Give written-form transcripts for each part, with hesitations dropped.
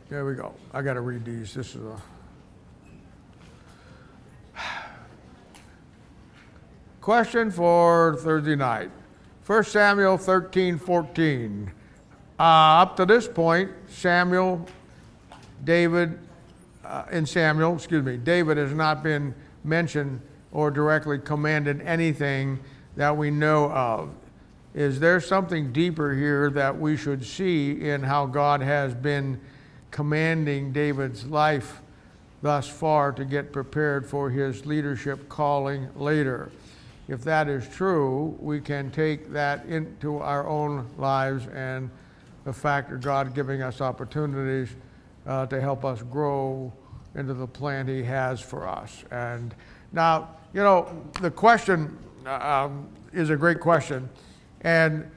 There we go. I got to read these. This is a question for Thursday night. 1 Samuel 13:14. Up to this point, David has not been mentioned or directly commanded anything that we know of. Is there something deeper here that we should see in how God has been commanding David's life thus far to get prepared for his leadership calling later? If that is true, we can take that into our own lives and the fact of God giving us opportunities to help us grow into the plan He has for us. And now, the question is a great question. And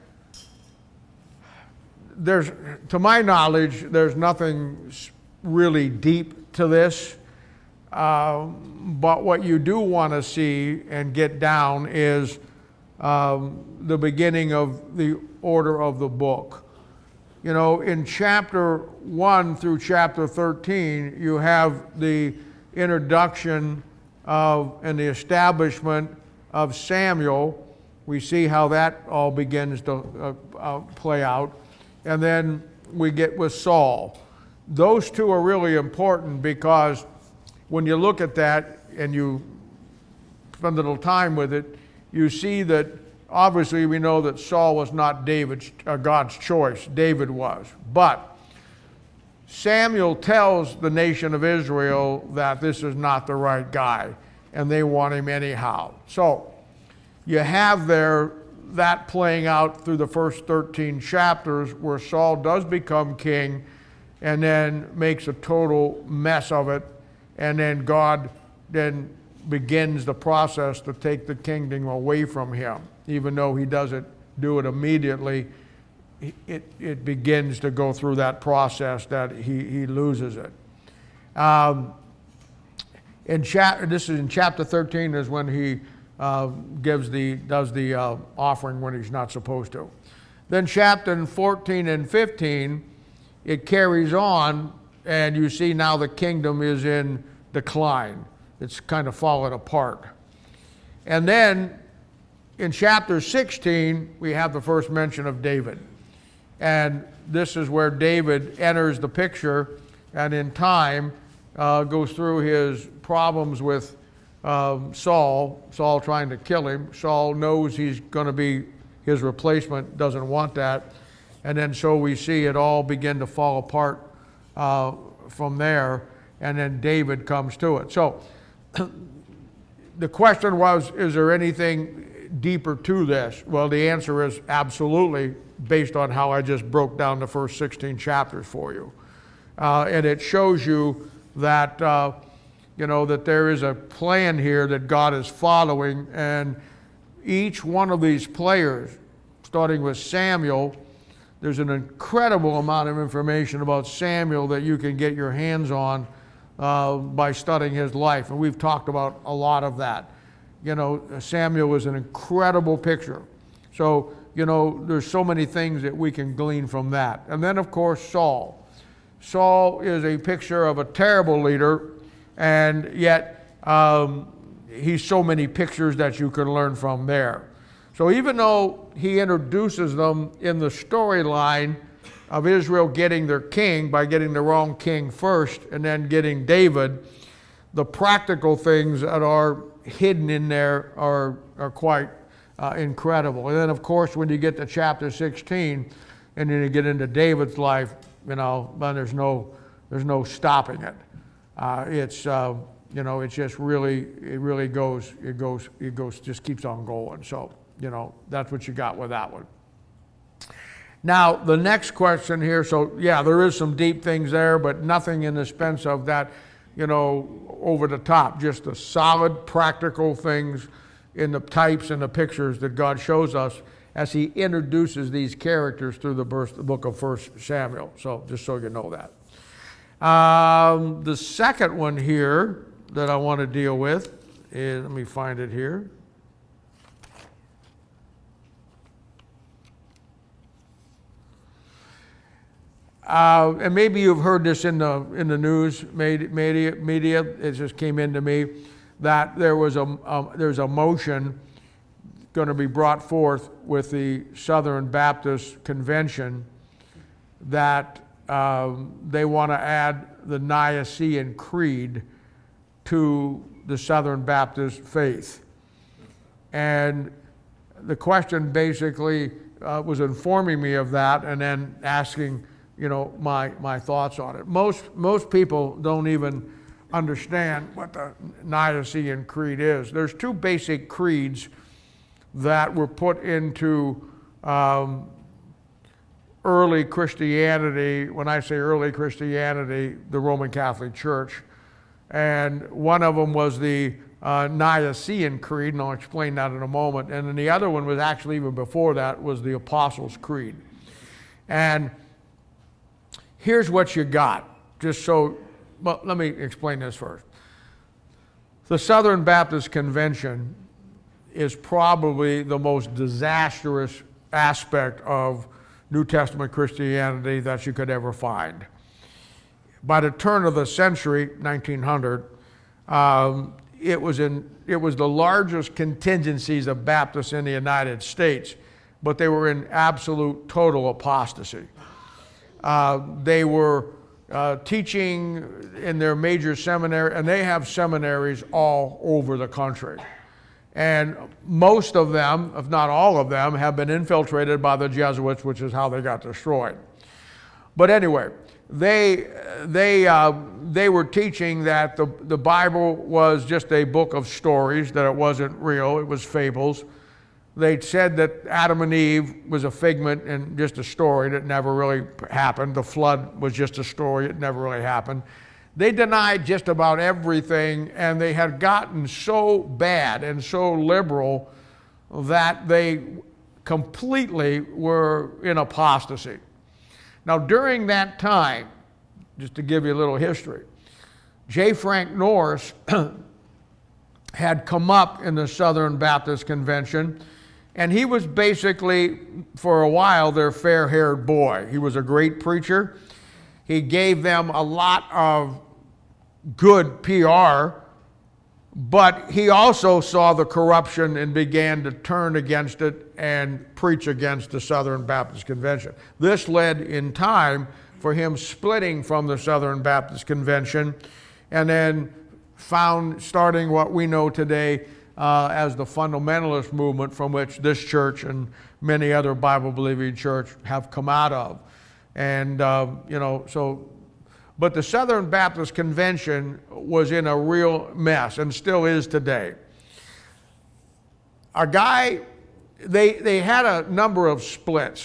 to my knowledge, there's nothing really deep to this. But what you do want to see and get down is the beginning of the order of the book. In chapter 1 through chapter 13, you have the introduction and the establishment of Samuel. We see how that all begins to play out. And then we get with Saul. Those two are really important because when you look at that and you spend a little time with it, you see that obviously we know that Saul was not God's choice. David was. But Samuel tells the nation of Israel that this is not the right guy, and they want him anyhow. So you have there that playing out through the first 13 chapters where Saul does become king and then makes a total mess of it. And then God then begins the process to take the kingdom away from him. Even though he doesn't do it immediately, it begins to go through that process that he loses it. This is in chapter 13 is when he does the offering when he's not supposed to. Then chapter 14 and 15, it carries on, and you see now the kingdom is in decline. It's kind of fallen apart. And then in chapter 16, we have the first mention of David. And this is where David enters the picture and in time goes through his problems with Saul trying to kill him. Saul knows he's going to be his replacement, doesn't want that. And then so we see it all begin to fall apart from there, and then David comes to it. So the question was, is there anything deeper to this? Well, the answer is absolutely, based on how I just broke down the first 16 chapters for you. And it shows you that, that there is a plan here that God is following, and each one of these players, starting with Samuel, there's an incredible amount of information about Samuel that you can get your hands on by studying his life. And we've talked about a lot of that. Samuel was an incredible picture. So, there's so many things that we can glean from that. And then, of course, Saul. Saul is a picture of a terrible leader, and yet he's so many pictures that you can learn from there. So even though he introduces them in the storyline of Israel getting their king by getting the wrong king first and then getting David, the practical things that are hidden in there are quite incredible. And then, of course, when you get to chapter 16 and then you get into David's life, then there's no stopping it. It's just really goes, just keeps on going. So, that's what you got with that one. Now, the next question here, so yeah, there is some deep things there, but nothing in the sense of that, over the top, just the solid, practical things in the types and the pictures that God shows us as he introduces these characters through the book of 1 Samuel. So just so you know that. The second one here that I want to deal with is, let me find it here. and maybe you've heard this in the news media. It just came into me that there's a motion going to be brought forth with the Southern Baptist Convention that they want to add the Nicene Creed to the Southern Baptist faith. And the question basically was informing me of that, and then asking, my thoughts on it. Most people don't even understand what the Nicene Creed is. There's two basic creeds that were put into early Christianity. When I say early Christianity, the Roman Catholic Church. And one of them was the Nicene Creed, and I'll explain that in a moment. And then the other one was actually even before that, was the Apostles' Creed. And here's what you got, well, let me explain this first. The Southern Baptist Convention is probably the most disastrous aspect of New Testament Christianity that you could ever find. By the turn of the century, 1900, it was the largest contingencies of Baptists in the United States, but they were in absolute total apostasy. They were teaching in their major seminary, and they have seminaries all over the country. And most of them, if not all of them, have been infiltrated by the Jesuits, which is how they got destroyed. But anyway, they were teaching that the Bible was just a book of stories, that it wasn't real, it was fables. They said that Adam and Eve was a figment and just a story that never really happened. The flood was just a story, it never really happened. They denied just about everything, and they had gotten so bad and so liberal that they completely were in apostasy. Now, during that time, just to give you a little history, J. Frank Norris had come up in the Southern Baptist Convention, and he was basically, for a while, their fair-haired boy. He was a great preacher. He gave them a lot of good PR, but he also saw the corruption and began to turn against it and preach against the Southern Baptist Convention. This led in time for him splitting from the Southern Baptist Convention, and then starting what we know today as the fundamentalist movement, from which this church and many other Bible-believing churches have come out of. And, but the Southern Baptist Convention was in a real mess, and still is today. They had a number of splits,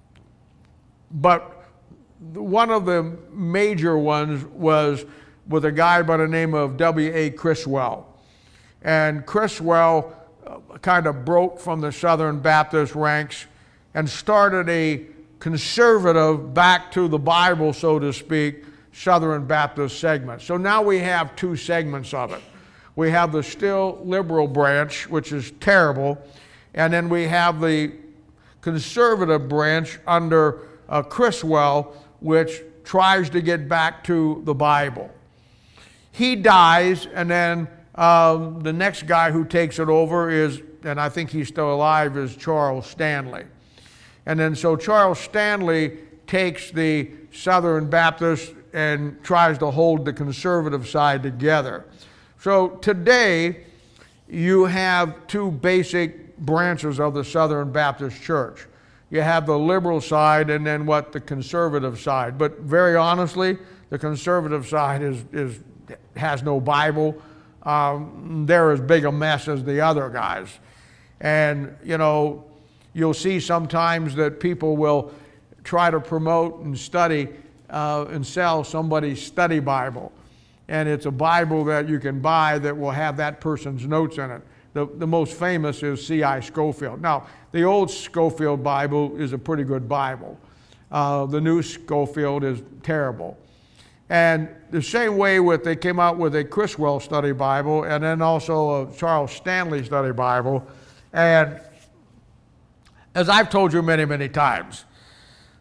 but one of the major ones was with a guy by the name of W.A. Criswell. And Criswell kind of broke from the Southern Baptist ranks and started a conservative, back to the Bible, so to speak, Southern Baptist segment. So now we have two segments of it. We have the still liberal branch, which is terrible, and then we have the conservative branch under Criswell, which tries to get back to the Bible. He dies, and then the next guy who takes it over is, and I think he's still alive, is Charles Stanley. And then so Charles Stanley takes the Southern Baptist and tries to hold the conservative side together. So today you have two basic branches of the Southern Baptist Church. You have the liberal side and then the conservative side. But very honestly, the conservative side has no Bible. They're as big a mess as the other guys. And, you'll see sometimes that people will try to promote and study and sell somebody's study Bible. And it's a Bible that you can buy that will have that person's notes in it. The most famous is C.I. Scofield. Now, the old Scofield Bible is a pretty good Bible. The new Scofield is terrible. And the same way they came out with a Criswell study Bible and then also a Charles Stanley study Bible. And as I've told you many, many times,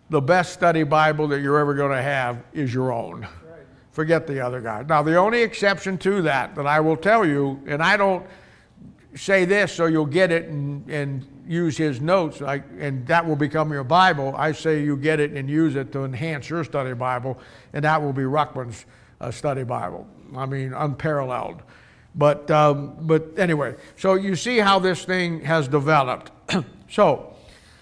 the best study Bible that you're ever going to have is your own. Right. Forget the other guy. Now, the only exception to that I will tell you, and I don't say this so you'll get it and use his notes, and that will become your Bible. I say you get it and use it to enhance your study Bible, and that will be Ruckman's study Bible. I mean, unparalleled. But anyway, so you see how this thing has developed. So,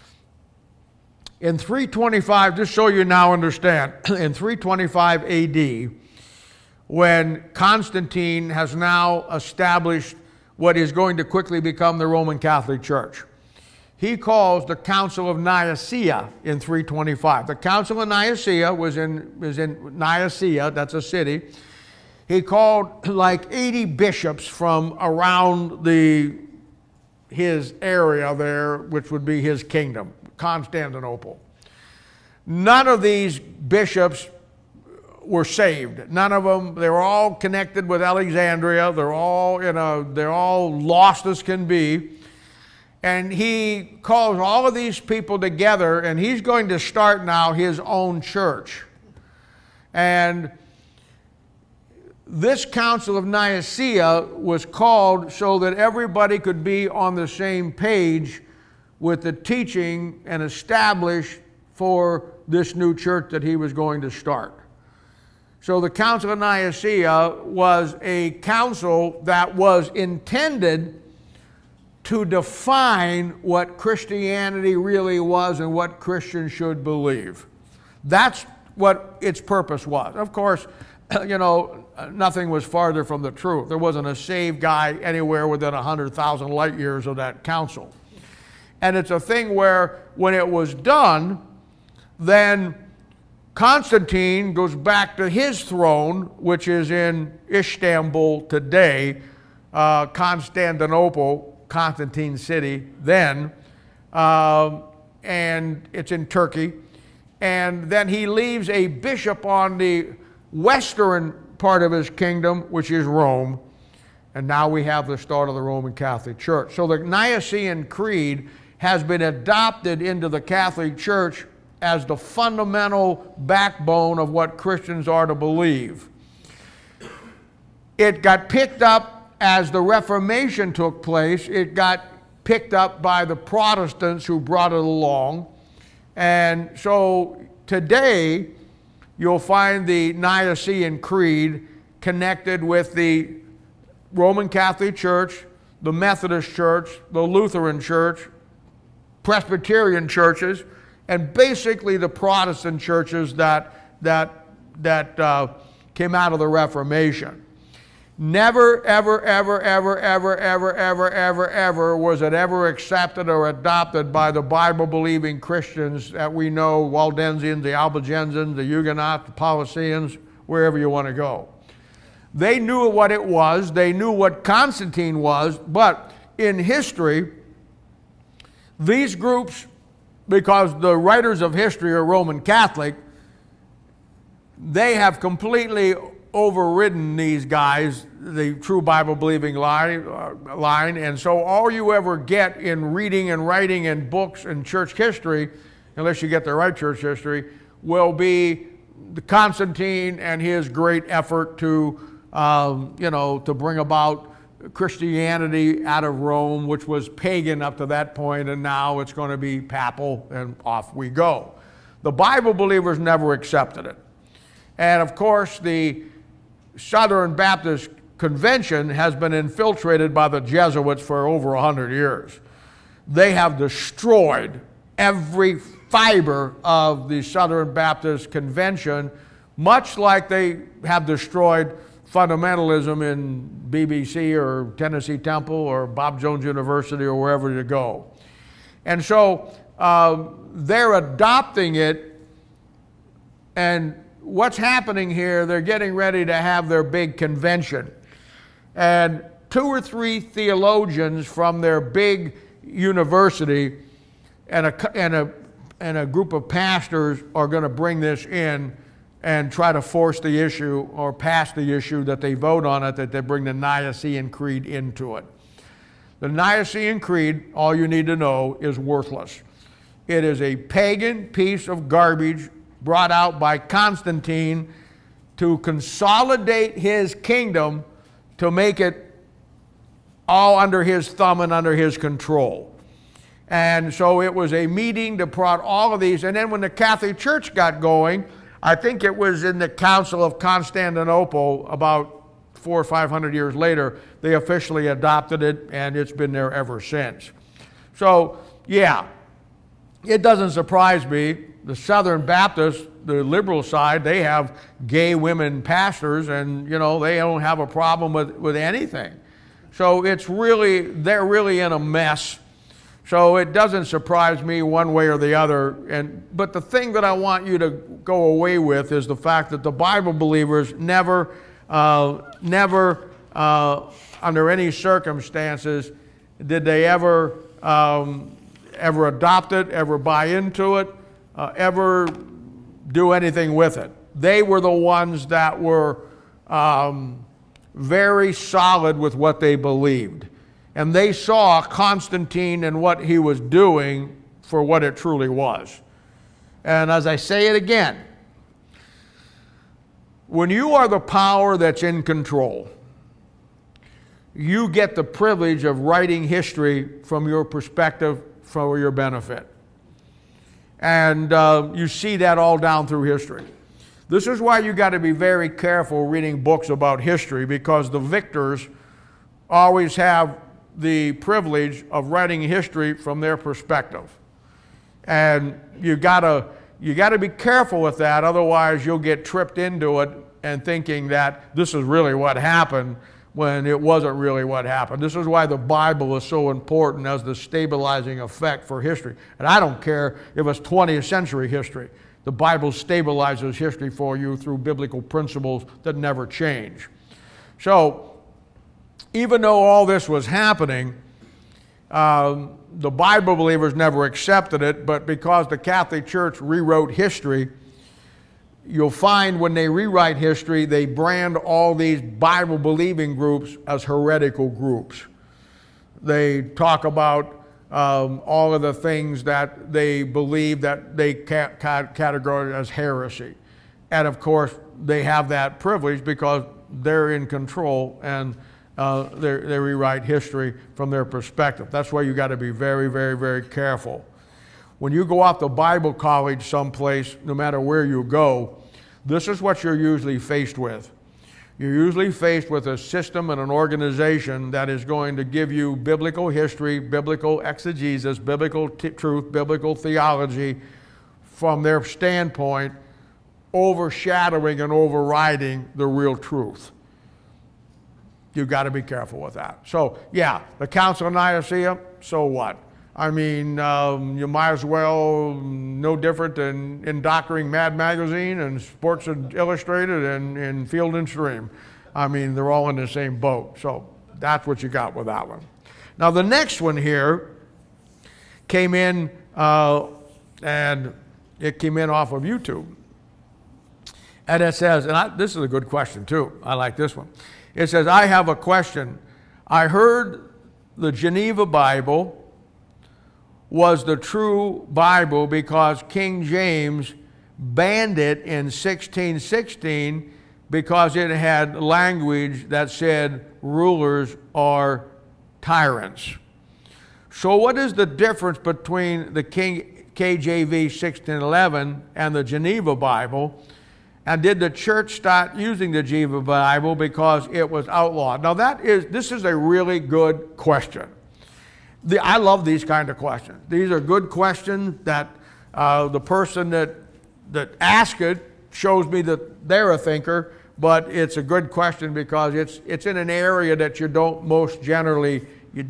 in 325, just so you now understand, in 325 AD, when Constantine has now established what is going to quickly become the Roman Catholic Church, he calls the Council of Nicaea in 325. The Council of Nicaea was in Nicaea, that's a city. He called like 80 bishops from around his area there, which would be his kingdom, Constantinople. None of these bishops were saved. None of them. They were all connected with Alexandria. They're all lost as can be. And he calls all of these people together, and he's going to start now his own church. And this Council of Nicaea was called so that everybody could be on the same page with the teaching and establish for this new church that he was going to start. So the Council of Nicaea was a council that was intended to define what Christianity really was and what Christians should believe. That's what its purpose was. Of course, nothing was farther from the truth. There wasn't a saved guy anywhere within 100,000 light years of that council. And it's a thing where when it was done, then Constantine goes back to his throne, which is in Istanbul today, Constantinople, Constantine city then, and it's in Turkey. And then he leaves a bishop on the western part of his kingdom, which is Rome. And now we have the start of the Roman Catholic Church. So the Nicene Creed has been adopted into the Catholic Church as the fundamental backbone of what Christians are to believe. It got picked up as the Reformation took place. It got picked up by the Protestants who brought it along. And so today, you'll find the Nicene Creed connected with the Roman Catholic Church, the Methodist Church, the Lutheran Church, Presbyterian churches, and basically the Protestant churches that came out of the Reformation. Never, ever, ever, ever, ever, ever, ever, ever, ever was it ever accepted or adopted by the Bible-believing Christians that we know, Waldensians, the Albigensians, the Huguenots, the Paulicians, wherever you want to go. They knew what it was. They knew what Constantine was. But in history, these groups, because the writers of history are Roman Catholic, they have completely overridden these guys, the true Bible-believing line. And so all you ever get in reading and writing and books and church history, unless you get the right church history, will be the Constantine and his great effort to bring about Christianity out of Rome, which was pagan up to that point, and now it's going to be papal, and off we go. The Bible believers never accepted it. And of course, the Southern Baptist Convention has been infiltrated by the Jesuits for over 100 years. They have destroyed every fiber of the Southern Baptist Convention, much like they have destroyed fundamentalism in BBC or Tennessee Temple or Bob Jones University or wherever you go. And so they're adopting it, and what's happening here, they're getting ready to have their big convention. And 2 or 3 theologians from their big university and a group of pastors are going to bring this in and try to force the issue or pass the issue that they vote on it, that they bring the Nicene Creed into it. The Nicene Creed, all you need to know, is worthless. It is a pagan piece of garbage brought out by Constantine to consolidate his kingdom, to make it all under his thumb and under his control. And so it was a meeting that brought all of these. And then when the Catholic Church got going, I think it was in the Council of Constantinople about 400 or 500 years later, they officially adopted it, and it's been there ever since. So, yeah, it doesn't surprise me. The Southern Baptists, the liberal side, they have gay women pastors, and, you know, they don't have a problem with anything. So it's really, they're really in a mess. So it doesn't surprise me one way or the other. But the thing that I want you to go away with is the fact that the Bible believers never, under any circumstances, did they ever adopt it, ever buy into it, ever do anything with it. They were the ones that were very solid with what they believed. And they saw Constantine and what he was doing for what it truly was. And as I say it again, when you are the power that's in control, you get the privilege of writing history from your perspective for your benefit. And you see that all down through history. This is why you got to be very careful reading books about history, because the victors always have the privilege of writing history from their perspective. And you gotta be careful with that, otherwise you'll get tripped into it and thinking that this is really what happened when it wasn't really what happened. This is why the Bible is so important as the stabilizing effect for history. And I don't care if it's 20th century history. The Bible stabilizes history for you through biblical principles that never change. So, even though all this was happening, the Bible believers never accepted it, but because the Catholic Church rewrote history, you'll find when they rewrite history, they brand all these Bible-believing groups as heretical groups. They talk about all of the things that they believe that they categorize as heresy. And of course, they have that privilege because they're in control, and they rewrite history from their perspective. That's why you got to be very, very, very careful. When you go off to Bible college someplace, no matter where you go, this is what you're usually faced with. You're usually faced with a system and an organization that is going to give you biblical history, biblical exegesis, biblical truth, biblical theology from their standpoint, overshadowing and overriding the real truth. You've got to be careful with that. So, yeah, the Council of Nicaea, so what? I mean, you might as well, no different than in Doctoring Mad Magazine and Sports Illustrated and Field and Stream. I mean, they're all in the same boat. So that's what you got with that one. Now, the next one here came in, and it came in off of YouTube. And it says, this is a good question too. I like this one. It says, I have a question. I heard the Geneva Bible was the true Bible because King James banned it in 1616 because it had language that said rulers are tyrants. So what is the difference between the KJV 1611 and the Geneva Bible? And did the church start using the Geneva Bible because it was outlawed? Now this is a really good question. I love these kind of questions. These are good questions that the person that asked it shows me that they're a thinker, but it's a good question because it's in an area that you don't generally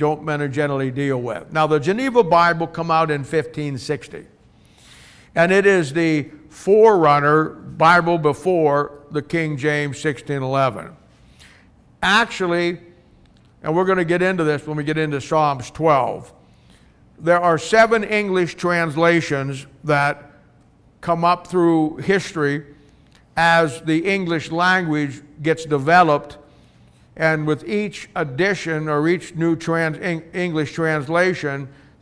deal with. Now, the Geneva Bible come out in 1560, and it is the forerunner Bible before the King James 1611. Actually, and we're going to get into this when we get into Psalms 12. There are 7 English translations that come up through history as the English language gets developed, and with each edition or each new English translation,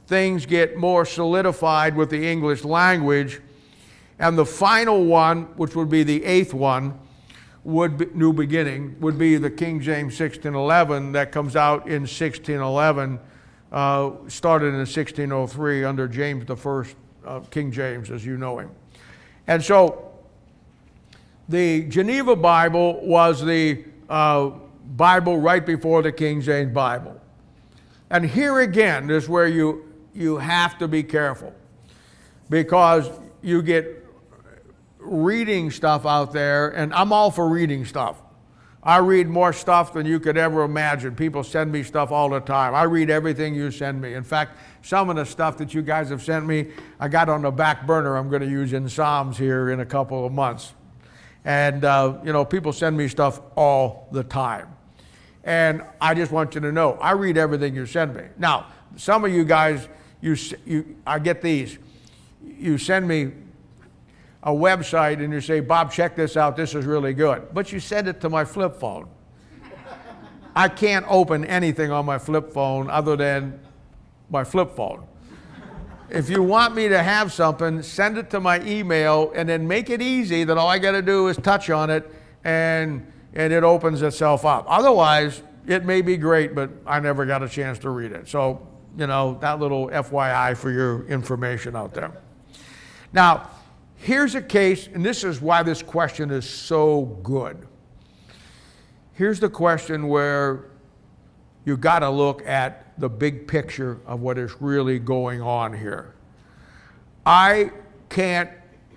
things get more solidified with the English language. And the final one, which would be the 8th one, would be, New Beginning, would be the King James 1611 that comes out in 1611, started in 1603 under James I, King James, as you know him. And so the Geneva Bible was the Bible right before the King James Bible. And here again is where you have to be careful, because you get reading stuff out there, and I'm all for reading stuff. I read more stuff than you could ever imagine. People send me stuff all the time. I read everything you send me. In fact, some of the stuff that you guys have sent me, I got on the back burner I'm going to use in Psalms here in a couple of months. And, you know, people send me stuff all the time. And I just want you to know, I read everything you send me. Now, some of you guys, I get these. You send me a website and you say, Bob, check this out, this is really good. But you send it to my flip phone. I can't open anything on my flip phone other than my flip phone. If you want me to have something, send it to my email and then make it easy that all I got to do is touch on it and it opens itself up. Otherwise, it may be great, but I never got a chance to read it. So, you know, that little FYI for your information out there. Now, here's a case, and this is why this question is so good. Here's the question where you got to look at the big picture of what is really going on here. I can't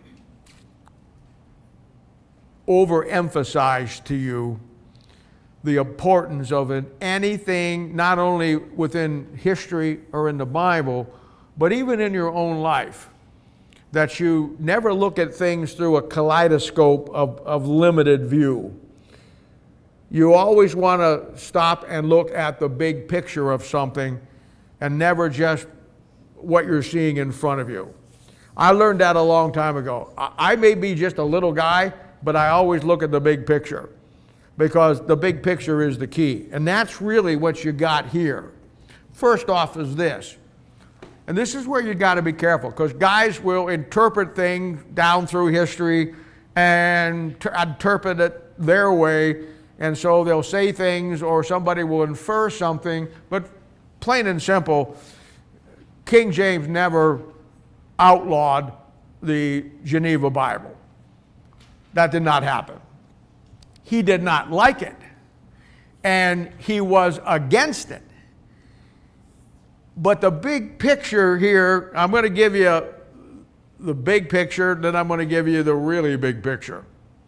overemphasize to you the importance of anything, not only within history or in the Bible, but even in your own life, that you never look at things through a kaleidoscope of limited view. You always want to stop and look at the big picture of something and never just what you're seeing in front of you. I learned that a long time ago. I may be just a little guy, but I always look at the big picture, because the big picture is the key. And that's really what you got here. First off is this. And this is where you got to be careful, because guys will interpret things down through history and interpret it their way. And so they'll say things, or somebody will infer something, but plain and simple, King James never outlawed the Geneva Bible. That did not happen. He did not like it, and he was against it. But the big picture here, I'm going to give you the big picture, then I'm going to give you the really big picture.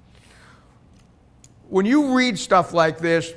When you read stuff like this,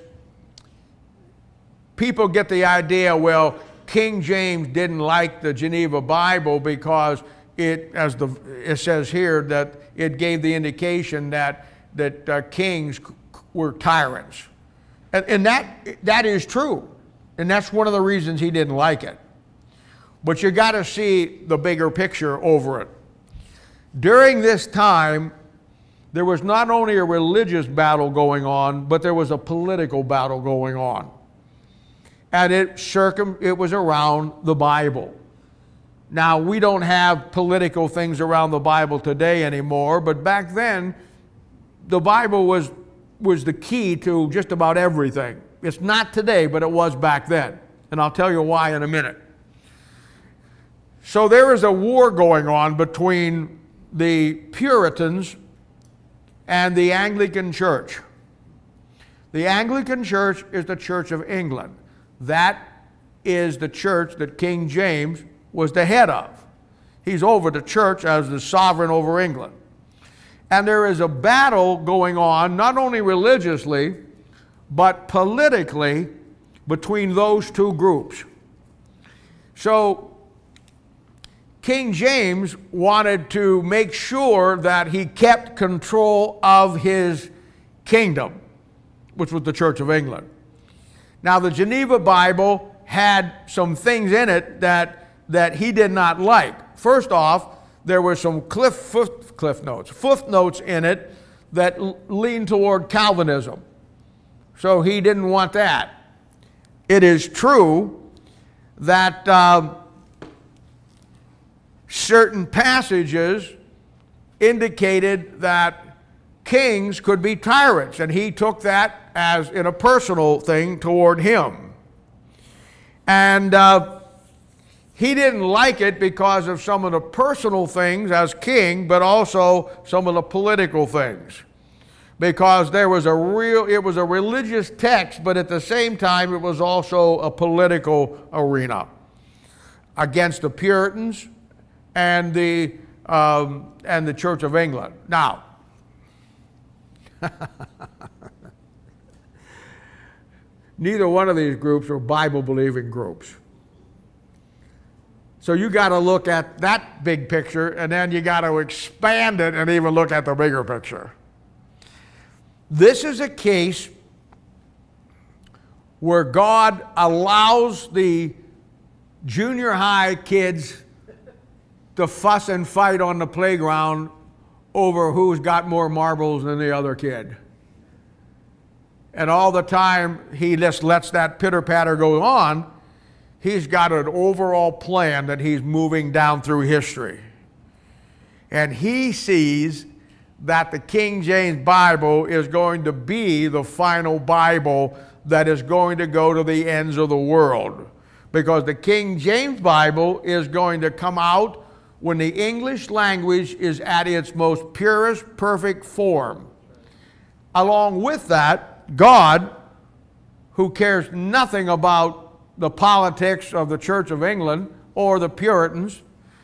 people get the idea, well, King James didn't like the Geneva Bible because it says here, that it gave the indication that kings were tyrants. And that is true. And that's one of the reasons he didn't like it. But you got to see the bigger picture over it. During this time, there was not only a religious battle going on, but there was a political battle going on. And it was around the Bible. Now, we don't have political things around the Bible today anymore, but back then, the Bible was the key to just about everything. It's not today, but it was back then. And I'll tell you why in a minute. So there is a war going on between the Puritans and the Anglican Church. The Anglican Church is the Church of England. That is the church that King James was the head of. He's over the church as the sovereign over England. And there is a battle going on, not only religiously, but politically, between those two groups. So King James wanted to make sure that he kept control of his kingdom, which was the Church of England. Now, the Geneva Bible had some things in it that he did not like. First off, there were some footnotes in it that leaned toward Calvinism. So he didn't want that. It is true that certain passages indicated that kings could be tyrants, and he took that as in a personal thing toward him. And he didn't like it because of some of the personal things as king, but also some of the political things. Because it was a religious text, but at the same time it was also a political arena against the Puritans and the Church of England. Now, neither one of these groups were Bible-believing groups. So you got to look at that big picture, and then you got to expand it and even look at the bigger picture. This is a case where God allows the junior high kids to fuss and fight on the playground over who's got more marbles than the other kid. And all the time he just lets that pitter-patter go on, he's got an overall plan that he's moving down through history. And he sees that the King James Bible is going to be the final Bible that is going to go to the ends of the world. Because the King James Bible is going to come out when the English language is at its most purest, perfect form. Along with that, God, who cares nothing about the politics of the Church of England or the Puritans.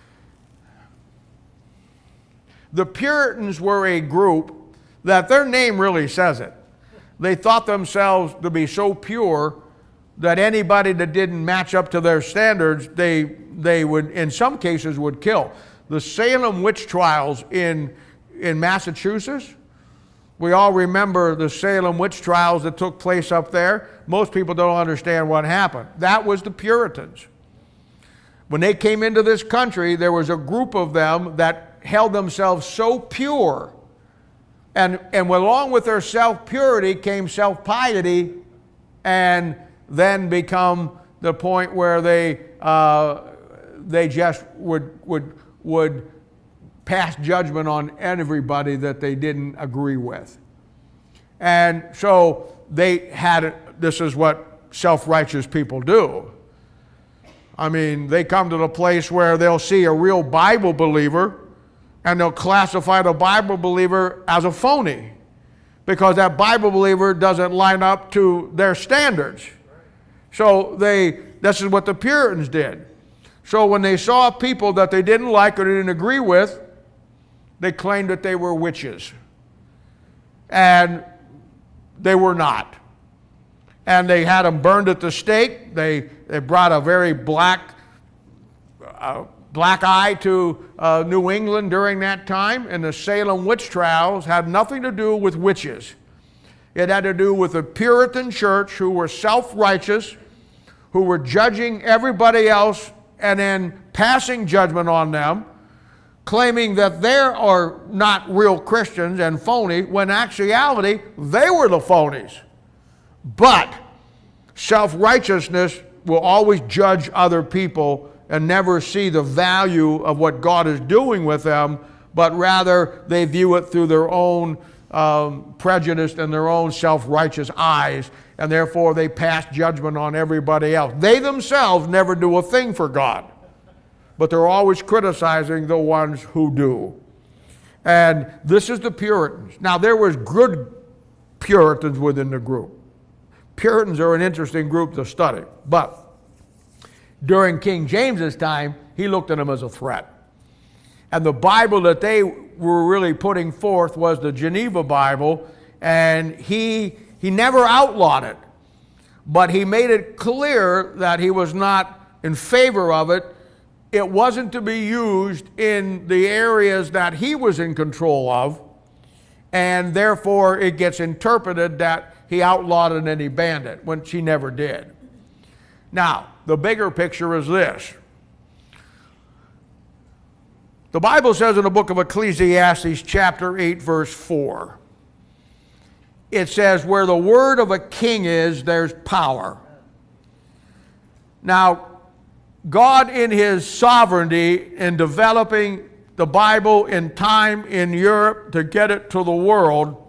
The Puritans were a group that their name really says it. They thought themselves to be so pure that anybody that didn't match up to their standards, they would, in some cases, would kill. The Salem witch trials in Massachusetts, we all remember the Salem witch trials that took place up there. Most people don't understand what happened. That was the Puritans. When they came into this country, there was a group of them that held themselves so pure. And along with their self-purity came self-piety, and then become the point where they just would pass judgment on everybody that they didn't agree with. And so this is what self-righteous people do. I mean, they come to the place where they'll see a real Bible believer and they'll classify the Bible believer as a phony because that Bible believer doesn't line up to their standards. So this is what the Puritans did. So when they saw people that they didn't like or didn't agree with, they claimed that they were witches. And they were not. And they had them burned at the stake. They brought a very black eye to New England during that time. And the Salem witch trials had nothing to do with witches. It had to do with the Puritan church who were self-righteous, who were judging everybody else and then passing judgment on them, claiming that they are not real Christians and phony, when in actuality, they were the phonies. But self-righteousness will always judge other people and never see the value of what God is doing with them, but rather they view it through their own prejudice and their own self-righteous eyes, and therefore they pass judgment on everybody else. They themselves never do a thing for God, but they're always criticizing the ones who do. And this is the Puritans. Now, there was good Puritans within the group. Puritans are an interesting group to study, but during King James's time, he looked at them as a threat. And the Bible that they were really putting forth was the Geneva Bible, and he never outlawed it, but he made it clear that he was not in favor of it. It wasn't to be used in the areas that he was in control of, and therefore it gets interpreted that he outlawed it and then he banned it, when she never did. Now, the bigger picture is this. The Bible says in the book of Ecclesiastes, chapter 8, verse 4, it says, where the word of a king is, there's power. Now, God in His sovereignty in developing the Bible in time in Europe to get it to the world,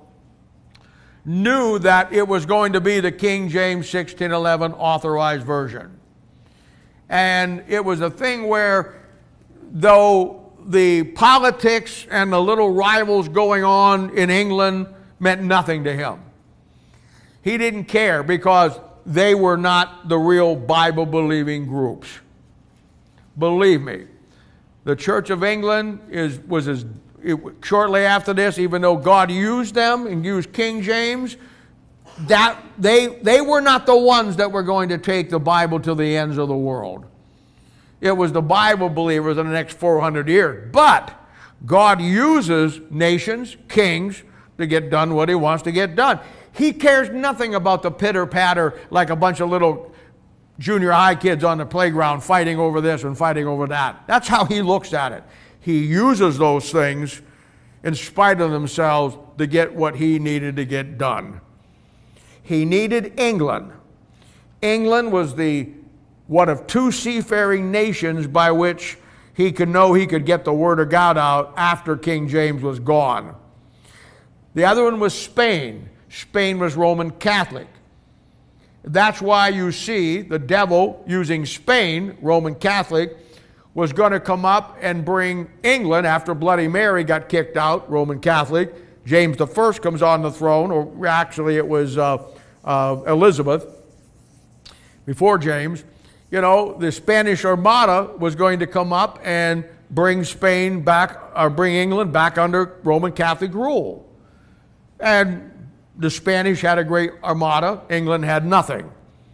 knew that it was going to be the King James 1611 authorized version. And it was a thing where, though the politics and the little rivals going on in England meant nothing to him, he didn't care, because they were not the real Bible-believing groups. Believe me, the Church of England shortly after this, even though God used them and used King James, that they were not the ones that were going to take the Bible to the ends of the world. It was the Bible believers in the next 400 years. But God uses nations, kings, to get done what He wants to get done. He cares nothing about the pitter-patter like a bunch of little junior high kids on the playground fighting over this and fighting over that. That's how He looks at it. He uses those things in spite of themselves to get what He needed to get done. He needed England. England was one of two seafaring nations by which he could know he could get the Word of God out after King James was gone. The other one was Spain. Spain was Roman Catholic. That's why you see the devil using Spain, Roman Catholic, was going to come up and bring England after Bloody Mary got kicked out, Roman Catholic. James I comes on the throne, or actually it was Elizabeth before James. You know, the Spanish Armada was going to come up and bring Spain back, or bring England back under Roman Catholic rule. And the Spanish had a great armada. England had nothing.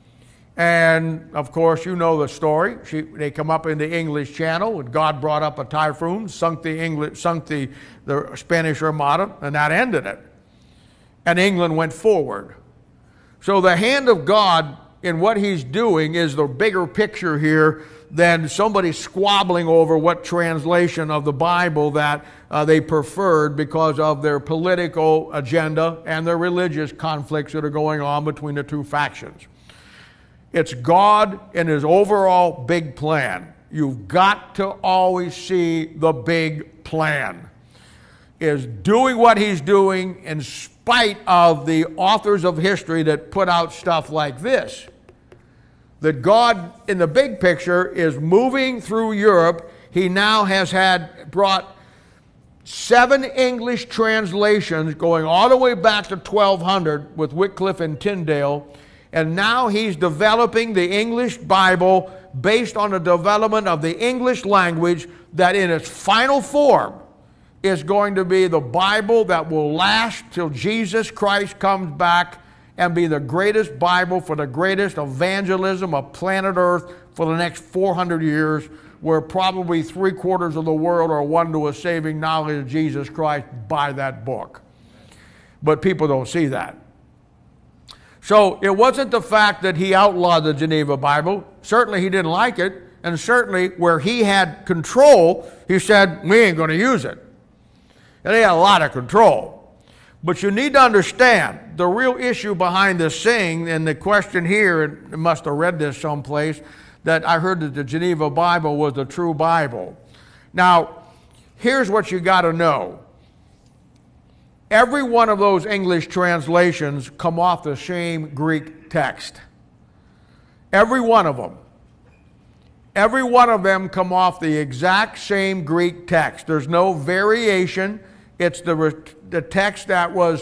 And, of course, you know the story. They come up in the English Channel, and God brought up a typhoon, sunk the Spanish Armada, and that ended it. And England went forward. So the hand of God in what He's doing is the bigger picture here than somebody squabbling over what translation of the Bible that they preferred because of their political agenda and their religious conflicts that are going on between the two factions. It's God and His overall big plan. You've got to always see the big plan. Is doing what He's doing in spite of the authors of history that put out stuff like this. That God, in the big picture, is moving through Europe. He now has brought 7 English translations going all the way back to 1200 with Wycliffe and Tyndale. And now He's developing the English Bible based on the development of the English language that in its final form is going to be the Bible that will last till Jesus Christ comes back and be the greatest Bible for the greatest evangelism of planet Earth for the next 400 years, where probably 3/4 of the world are won to a saving knowledge of Jesus Christ by that book. But people don't see that. So it wasn't the fact that he outlawed the Geneva Bible. Certainly he didn't like it, and certainly where he had control, he said, we ain't going to use it. And he had a lot of control. But you need to understand the real issue behind this thing, and the question here, and I must have read this someplace, that I heard that the Geneva Bible was the true Bible. Now, here's what you got to know. Every one of those English translations come off the same Greek text. Every one of them. Every one of them come off the exact same Greek text. There's no variation. It's the text that was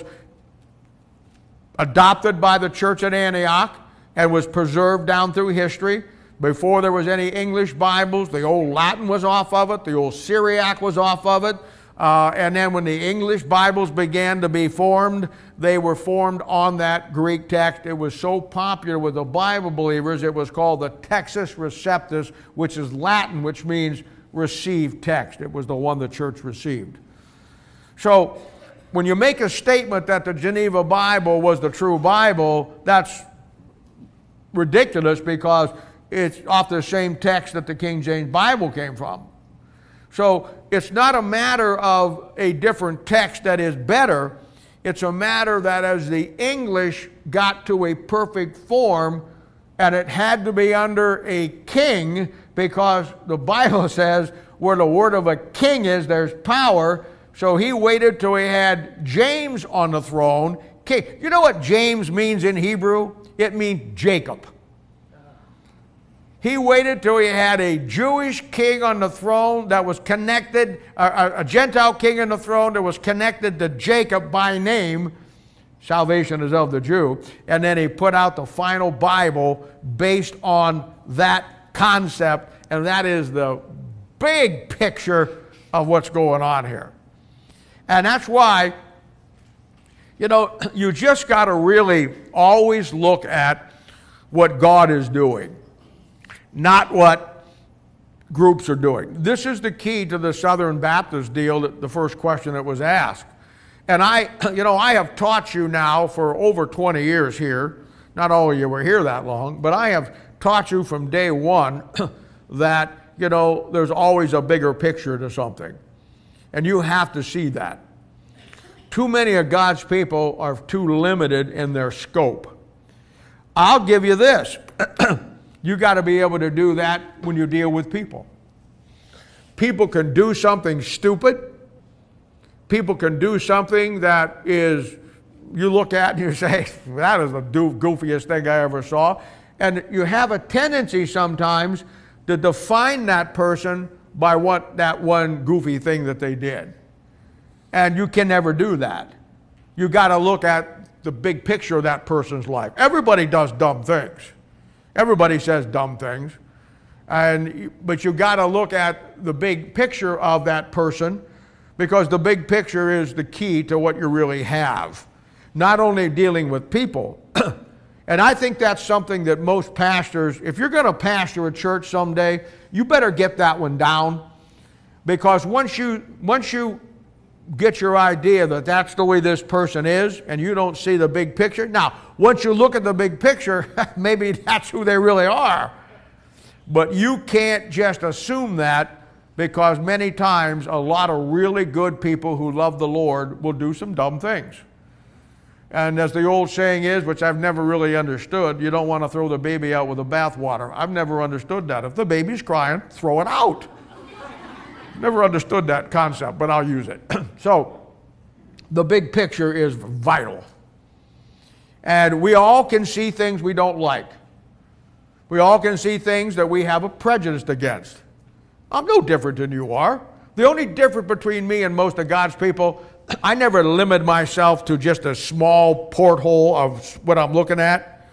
adopted by the church at Antioch and was preserved down through history. Before there was any English Bibles, the old Latin was off of it, the old Syriac was off of it. And then when the English Bibles began to be formed, they were formed on that Greek text. It was so popular with the Bible believers, it was called the Textus Receptus, which is Latin, which means received text. It was the one the church received. So when you make a statement that the Geneva Bible was the true Bible, that's ridiculous because it's off the same text that the King James Bible came from. So it's not a matter of a different text that is better. It's a matter that as the English got to a perfect form, And it had to be under a king, because the Bible says where the word of a king is, there's power. So he waited till he had James on the throne. King. You know what James means in Hebrew? It means Jacob. He waited till he had a Jewish king on the throne that was connected, a Gentile king on the throne that was connected to Jacob by name. Salvation is of the Jew. And then he put out the final Bible based on that concept. And that is the big picture of what's going on here. And that's why, you know, you just got to really always look at what God is doing, not what groups are doing. This is the key to the Southern Baptist deal, the first question that was asked. And I have taught you now for over 20 years here. Not all of you were here that long, but I have taught you from day one that, you know, there's always a bigger picture to something. And you have to see that. Too many of God's people are too limited in their scope. I'll give you this. You got to be able to do that when you deal with people. People can do something stupid. People can do something that is, you look at and you say, that is the goofiest thing I ever saw. And you have a tendency sometimes to define that person by what that one goofy thing that they did. And you can never do that. You got to look at the big picture of that person's life. Everybody does dumb things. Everybody says dumb things. But you got to look at the big picture of that person, because the big picture is the key to what you really have. Not only dealing with people. And I think that's something that most pastors, if you're going to pastor a church someday, you better get that one down. Because once you get your idea that that's the way this person is, and you don't see the big picture. Now, once you look at the big picture, maybe that's who they really are. But you can't just assume that, because many times a lot of really good people who love the Lord will do some dumb things. And as the old saying is, which I've never really understood, you don't want to throw the baby out with the bathwater. I've never understood that. If the baby's crying, throw it out. Never understood that concept, but I'll use it. So, the big picture is vital. And we all can see things we don't like. We all can see things that we have a prejudice against. I'm no different than you are. The only difference between me and most of God's people, I never limit myself to just a small porthole of what I'm looking at.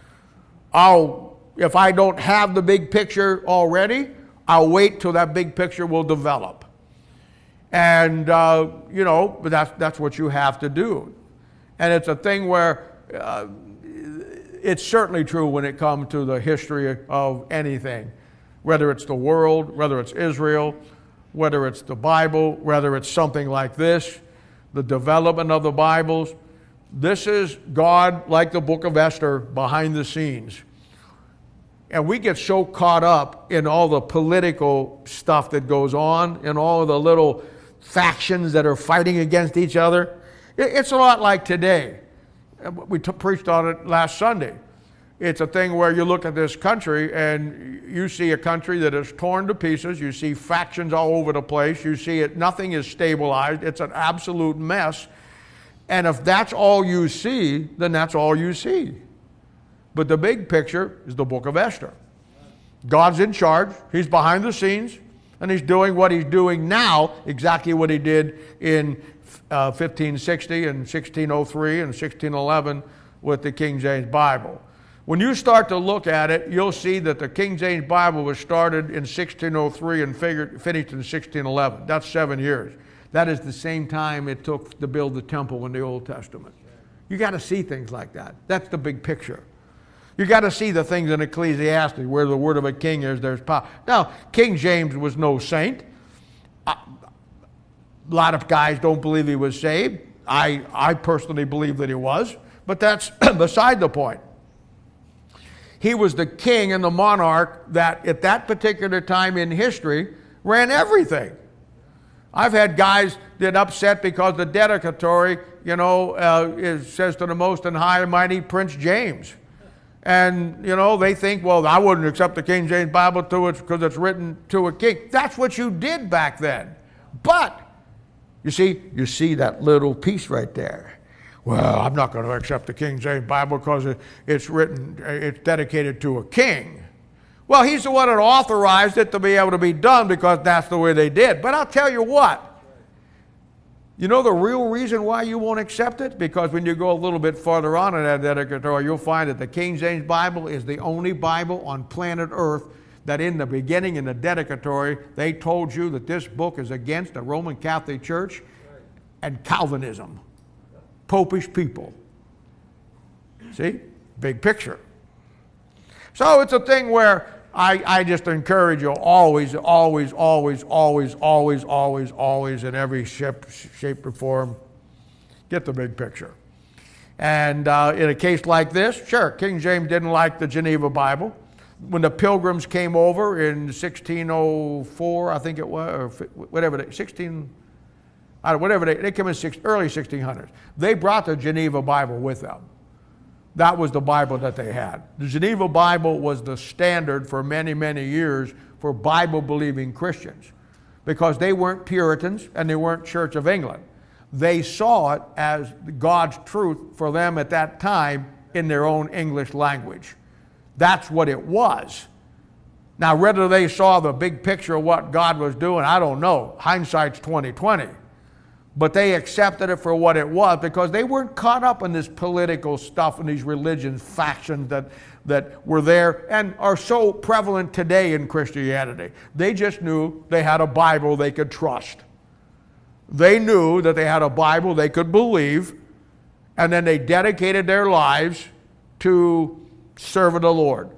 If I don't have the big picture already, I'll wait till that big picture will develop. And, but that's what you have to do. And it's a thing where it's certainly true when it comes to the history of anything, whether it's the world, whether it's Israel, whether it's the Bible, whether it's something like this, the development of the Bibles. This is God, like the book of Esther, behind the scenes. And we get so caught up in all the political stuff that goes on and all of the little factions that are fighting against each other. It's a lot like today. We preached on it last Sunday. It's a thing where you look at this country and you see a country that is torn to pieces. You see factions all over the place. You see nothing is stabilized. It's an absolute mess. And if that's all you see, then that's all you see. But the big picture is the book of Esther. God's in charge. He's behind the scenes. And he's doing what he's doing now, exactly what he did in 1560 and 1603 and 1611 with the King James Bible. When you start to look at it, you'll see that the King James Bible was started in 1603 and finished in 1611. That's 7 years. That is the same time it took to build the temple in the Old Testament. You got to see things like that. That's the big picture. You got to see the things in Ecclesiastes where the word of a king is, there's power. Now, King James was no saint. A lot of guys don't believe he was saved. I personally believe that he was, but that's beside the point. He was the king and the monarch that at that particular time in history ran everything. I've had guys that upset because the dedicatory, says to the most and high and mighty Prince James. And, you know, they think, well, I wouldn't accept the King James Bible because it's written to a king. That's what you did back then. But, you see that little piece right there. Well, I'm not going to accept the King James Bible because it's dedicated to a king. Well, he's the one that authorized it to be able to be done because that's the way they did. But I'll tell you what. You know the real reason why you won't accept it? Because when you go a little bit farther on in that dedicatory, you'll find that the King James Bible is the only Bible on planet Earth that in the beginning, in the dedicatory, they told you that this book is against the Roman Catholic Church and Calvinism. Popish people. See? Big picture. So it's a thing where I just encourage you always, always, always, always, always, always, always, in every shape or form, get the big picture. And in a case like this, sure, King James didn't like the Geneva Bible. When the Pilgrims came over in 1604, I think it was, or whatever, they came in early 1600s. They brought the Geneva Bible with them. That was the Bible that they had. The Geneva Bible was the standard for many, many years for Bible-believing Christians because they weren't Puritans and they weren't Church of England. They saw it as God's truth for them at that time in their own English language. That's what it was. Now, whether they saw the big picture of what God was doing, I don't know. Hindsight's 20/20. But they accepted it for what it was because they weren't caught up in this political stuff and these religions, factions that were there and are so prevalent today in Christianity. They just knew they had a Bible they could trust. They knew that they had a Bible they could believe, and then they dedicated their lives to serving the Lord.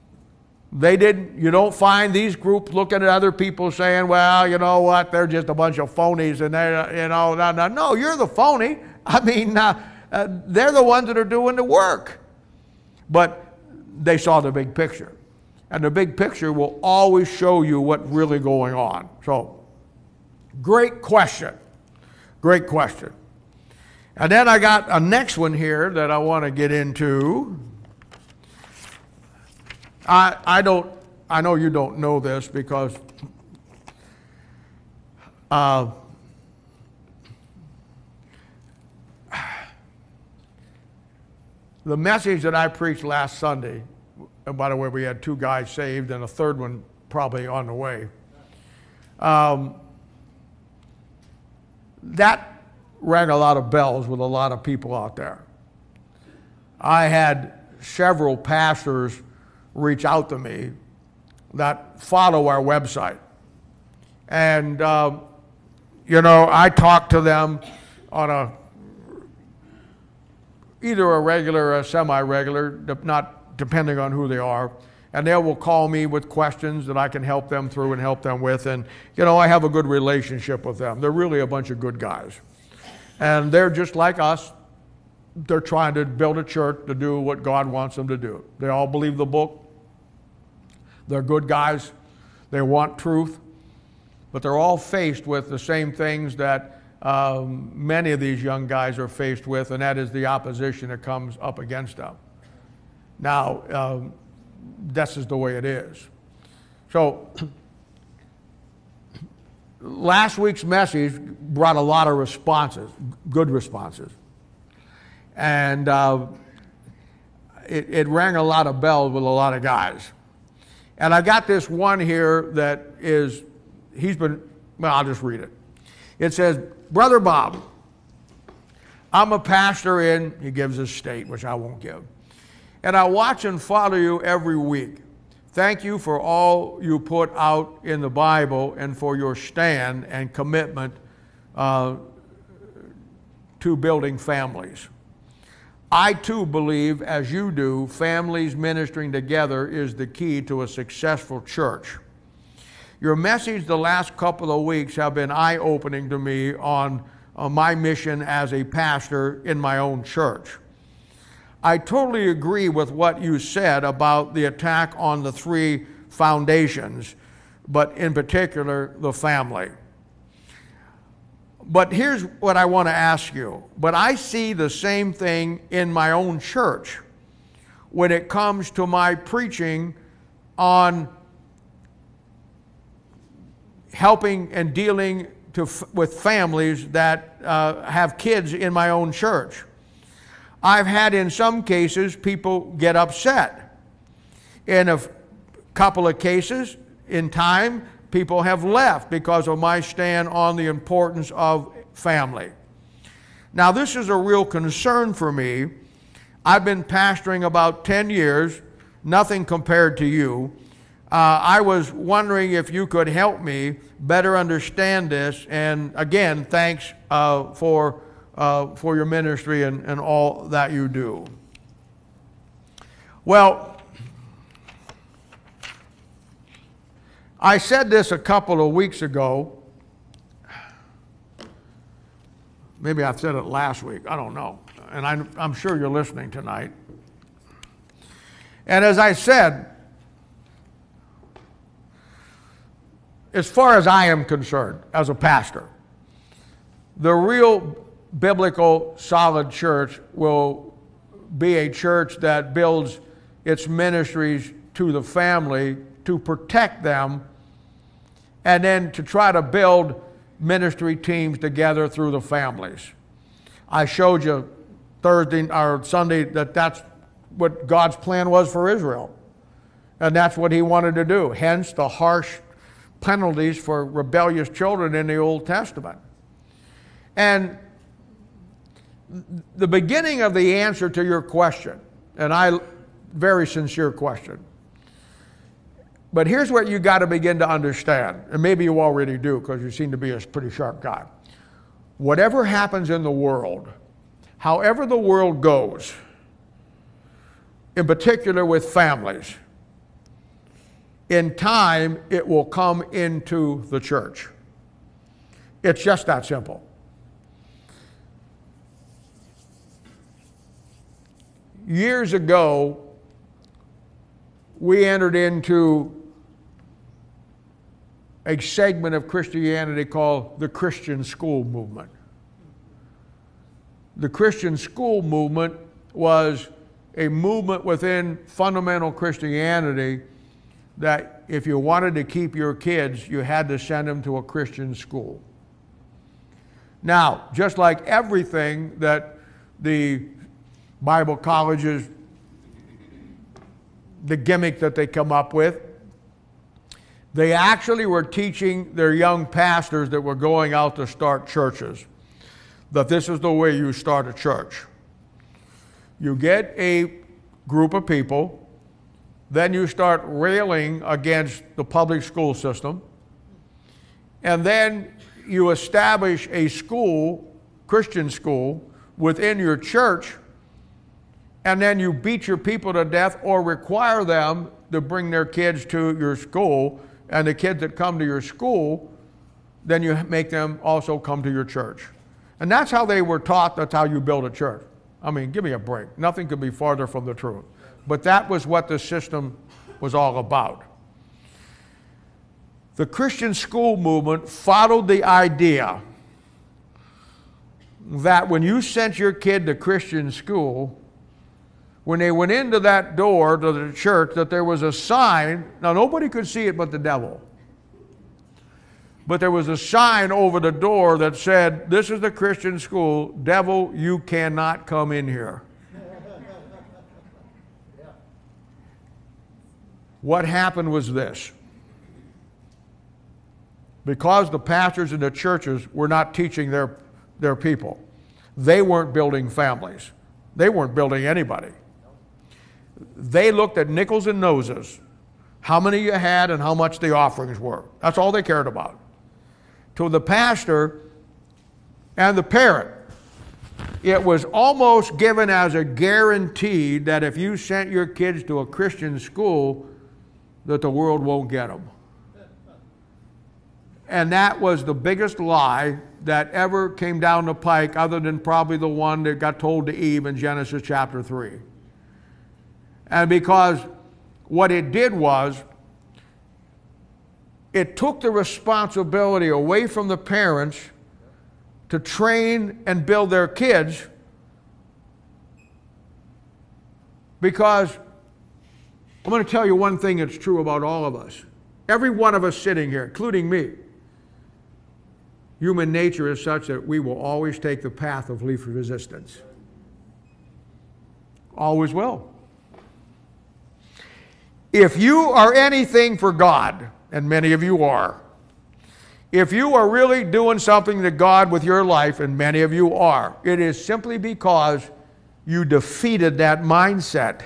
You don't find these groups looking at other people saying, well, you know what, they're just a bunch of phonies and no, you're the phony. I mean, they're the ones that are doing the work. But they saw the big picture. And the big picture will always show you what's really going on. So, great question. Great question. And then I got a next one here that I want to get into. I know you don't know this because the message that I preached last Sunday, and by the way, we had 2 guys saved and a third one probably on the way. That rang a lot of bells with a lot of people out there. I had several pastors reach out to me that follow our website. And, I talk to them on either a regular or a semi-regular, not depending on who they are. And they will call me with questions that I can help them through and help them with. And, I have a good relationship with them. They're really a bunch of good guys. And they're just like us. They're trying to build a church to do what God wants them to do. They all believe the book. They're good guys. They want truth. But they're all faced with the same things that many of these young guys are faced with, and that is the opposition that comes up against them. Now, this is the way it is. So, last week's message brought a lot of responses, good responses. And it rang a lot of bells with a lot of guys. And I got this one here that I'll just read it. It says, Brother Bob, I'm a pastor he gives his state, which I won't give. And I watch and follow you every week. Thank you for all you put out in the Bible and for your stand and commitment to building families. I too believe, as you do, families ministering together is the key to a successful church. Your message the last couple of weeks have been eye-opening to me on my mission as a pastor in my own church. I totally agree with what you said about the attack on the 3 foundations, but in particular, the family. But here's what I want to ask you. But I see the same thing in my own church. when it comes to my preaching on helping and dealing with families that have kids in my own church. I've had in some cases people get upset. In a couple of cases, in time, people have left because of my stand on the importance of family. Now, this is a real concern for me. I've been pastoring about 10 years, nothing compared to you. I was wondering if you could help me better understand this. And again, thanks for your ministry and all that you do. Well, I said this a couple of weeks ago. Maybe I said it last week. I don't know. And I'm sure you're listening tonight. And as I said, as far as I am concerned, as a pastor, the real biblical solid church will be a church that builds its ministries to the family to protect them, and then to try to build ministry teams together through the families. I showed you Thursday or Sunday that that's what God's plan was for Israel. And that's what he wanted to do. Hence the harsh penalties for rebellious children in the Old Testament. And the beginning of the answer to your question, and very sincere question, but here's what you got to begin to understand, and maybe you already do because you seem to be a pretty sharp guy. Whatever happens in the world, however the world goes, in particular with families, in time it will come into the church. It's just that simple. Years ago, we entered into a segment of Christianity called the Christian school movement. The Christian school movement was a movement within fundamental Christianity that if you wanted to keep your kids, you had to send them to a Christian school. Now, just like everything that the Bible colleges, the gimmick that they come up with, they actually were teaching their young pastors that were going out to start churches that this is the way you start a church. You get a group of people, then you start railing against the public school system, and then you establish a school, Christian school, within your church, and then you beat your people to death or require them to bring their kids to your school, and the kids that come to your school, then you make them also come to your church. And that's how they were taught, that's how you build a church. I mean, give me a break. Nothing could be farther from the truth. But that was what the system was all about. The Christian school movement followed the idea that when you sent your kid to Christian school, when they went into that door to the church, that there was a sign. Now, nobody could see it but the devil. But there was a sign over the door that said, "This is the Christian school. Devil, you cannot come in here." What happened was this. Because the pastors in the churches were not teaching their people, they weren't building families. They weren't building anybody. They looked at nickels and noses, how many you had and how much the offerings were. That's all they cared about. To the pastor and the parent, it was almost given as a guarantee that if you sent your kids to a Christian school, that the world won't get them. And that was the biggest lie that ever came down the pike, other than probably the one that got told to Eve in Genesis chapter 3. And because what it did was, it took the responsibility away from the parents to train and build their kids Because I'm going to tell you one thing that's true about all of us. Every one of us sitting here, including me, human nature is such that we will always take the path of least resistance. Always will. If you are anything for God, and many of you are, if you are really doing something to God with your life, and many of you are, it is simply because you defeated that mindset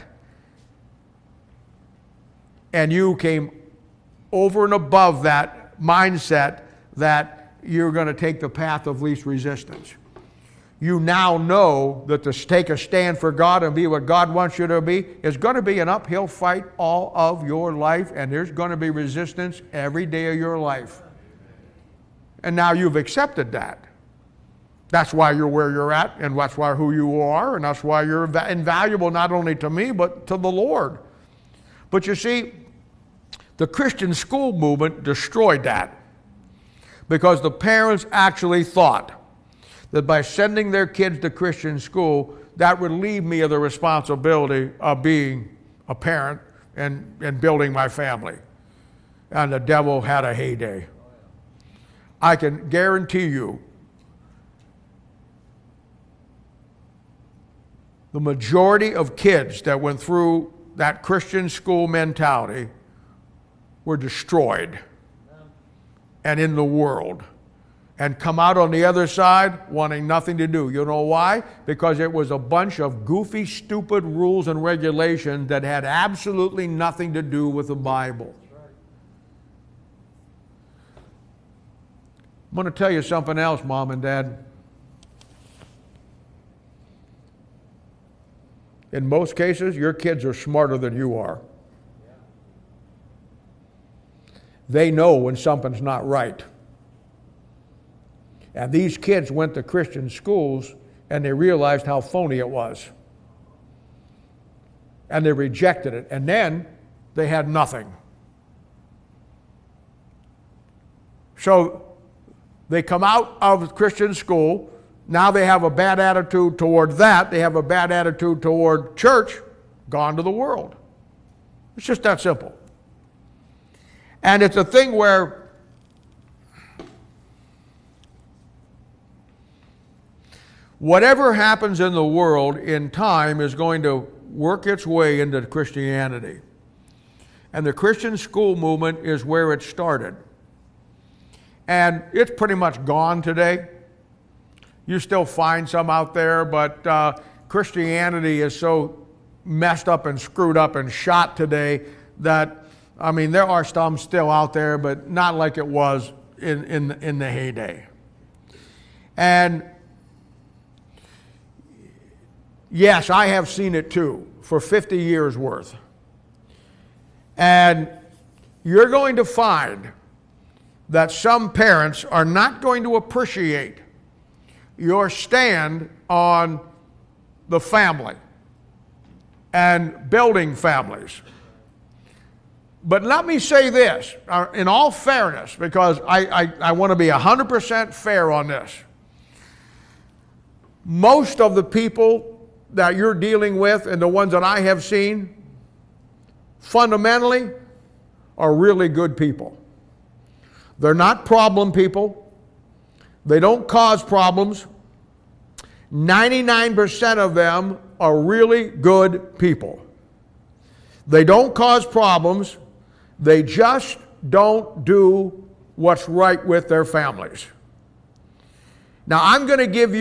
and you came over and above that mindset that you're going to take the path of least resistance. You now know that to take a stand for God and be what God wants you to be is going to be an uphill fight all of your life, and there's going to be resistance every day of your life. And now you've accepted that. That's why you're where you're at, and that's why who you are, and that's why you're invaluable not only to me but to the Lord. But you see, the Christian school movement destroyed that because the parents actually thought that by sending their kids to Christian school, that would relieve me of the responsibility of being a parent and building my family. And the devil had a heyday. I can guarantee you the majority of kids that went through that Christian school mentality were destroyed and in the world and come out on the other side wanting nothing to do. You know why? Because it was a bunch of goofy, stupid rules and regulations that had absolutely nothing to do with the Bible. I'm going to tell you something else, Mom and Dad. In most cases, your kids are smarter than you are. They know when something's not right. And these kids went to Christian schools and they realized how phony it was. And they rejected it. And then they had nothing. So they come out of Christian school. Now they have a bad attitude toward that. They have a bad attitude toward church. Gone to the world. It's just that simple. And it's a thing where whatever happens in the world in time is going to work its way into Christianity. And the Christian school movement is where it started. And it's pretty much gone today. You still find some out there, but Christianity is so messed up and screwed up and shot today that, I mean, there are some still out there, but not like it was in the heyday. And yes, I have seen it too, for 50 years worth. And you're going to find that some parents are not going to appreciate your stand on the family and building families. But let me say this, in all fairness, because I want to be 100% fair on this. Most of the people that you're dealing with and the ones that I have seen, fundamentally, are really good people. They're not problem people. They don't cause problems. 99% of them are really good people. They don't cause problems. They just don't do what's right with their families. Now, I'm going to give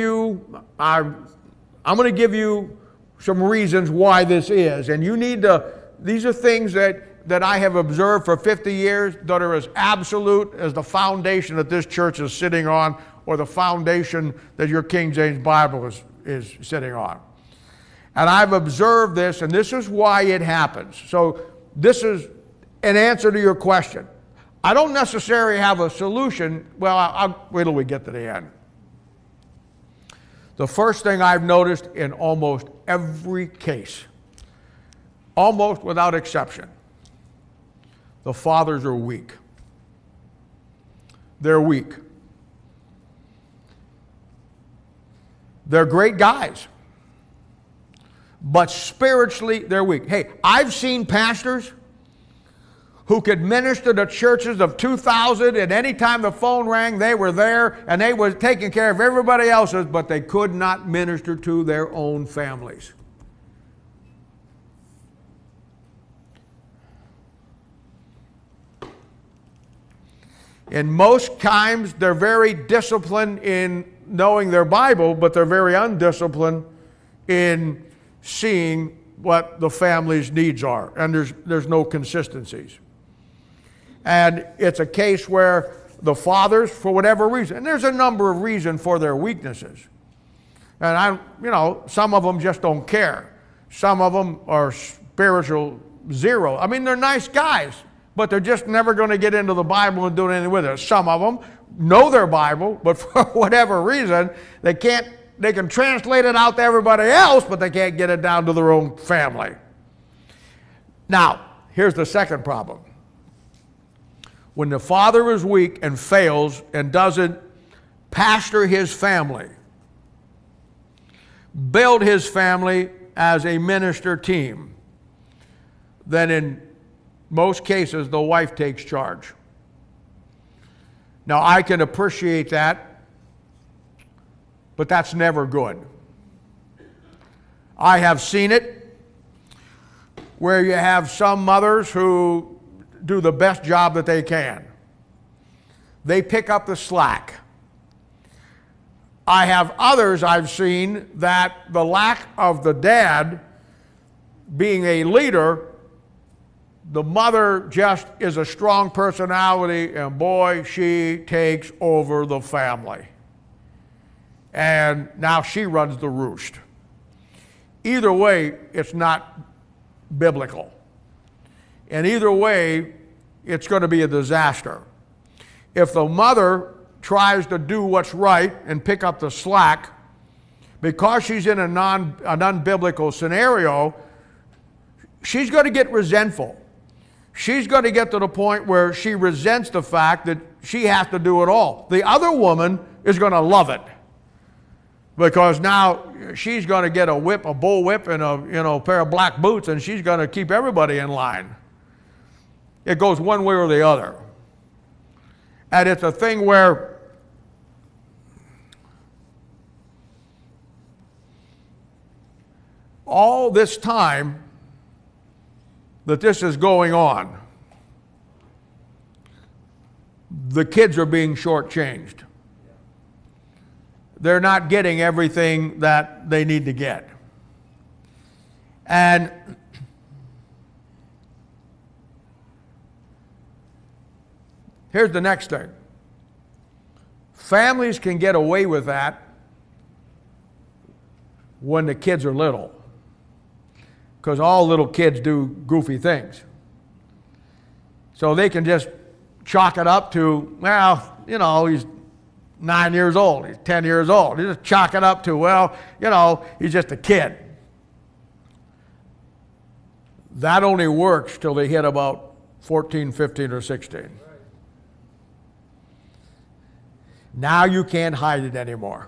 you some reasons why this is, and you need to. These are things that I have observed for 50 years that are as absolute as the foundation that this church is sitting on, or the foundation that your King James Bible is sitting on. And I've observed this, and this is why it happens. So this is an answer to your question. I don't necessarily have a solution. Well, I'll wait till we get to the end. The first thing I've noticed in almost every case, almost without exception, the fathers are weak. They're weak. They're great guys. but spiritually they're weak. Hey, I've seen pastors who could minister to churches of 2,000, and any time the phone rang, they were there, and they were taking care of everybody else's, but they could not minister to their own families. In most times, they're very disciplined in knowing their Bible, but they're very undisciplined in seeing what the family's needs are, and there's no consistencies. And it's a case where the fathers, for whatever reason, and there's a number of reasons for their weaknesses. And some of them just don't care. Some of them are spiritual zero. I mean, they're nice guys, but they're just never going to get into the Bible and do anything with it. Some of them know their Bible, but for whatever reason, they can translate it out to everybody else, but they can't get it down to their own family. Now, here's the second problem. When the father is weak and fails and doesn't pastor his family, build his family as a minister team, then in most cases the wife takes charge. Now, I can appreciate that, but that's never good. I have seen it where you have some mothers who do the best job that they can. They pick up the slack. I have others I've seen that the lack of the dad being a leader, the mother just is a strong personality, and boy, she takes over the family. And now she runs the roost. Either way, it's not biblical. And either way, it's going to be a disaster. If the mother tries to do what's right and pick up the slack, because she's in an unbiblical scenario, she's going to get resentful. She's going to get to the point where she resents the fact that she has to do it all. The other woman is going to love it, because now she's going to get a whip, a bullwhip, and a pair of black boots, and she's going to keep everybody in line. It goes one way or the other. And it's a thing where all this time that this is going on, the kids are being shortchanged. They're not getting everything that they need to get. And here's the next thing. Families can get away with that when the kids are little, because all little kids do goofy things. So they can just chalk it up to, well, he's 9 years old, he's 10 years old. They just chalk it up to, well, he's just a kid. That only works till they hit about 14, 15, or 16. Now you can't hide it anymore.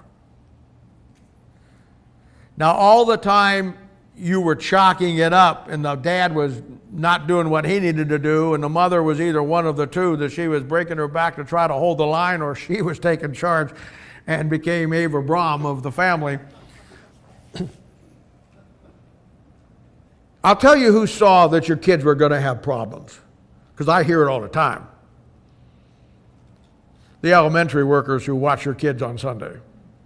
Now, all the time you were chalking it up, and the dad was not doing what he needed to do, and the mother was either one of the two, that she was breaking her back to try to hold the line, or she was taking charge and became Ava Braun of the family. I'll tell you who saw that your kids were going to have problems, because I hear it all the time. The elementary workers who watch your kids on Sunday.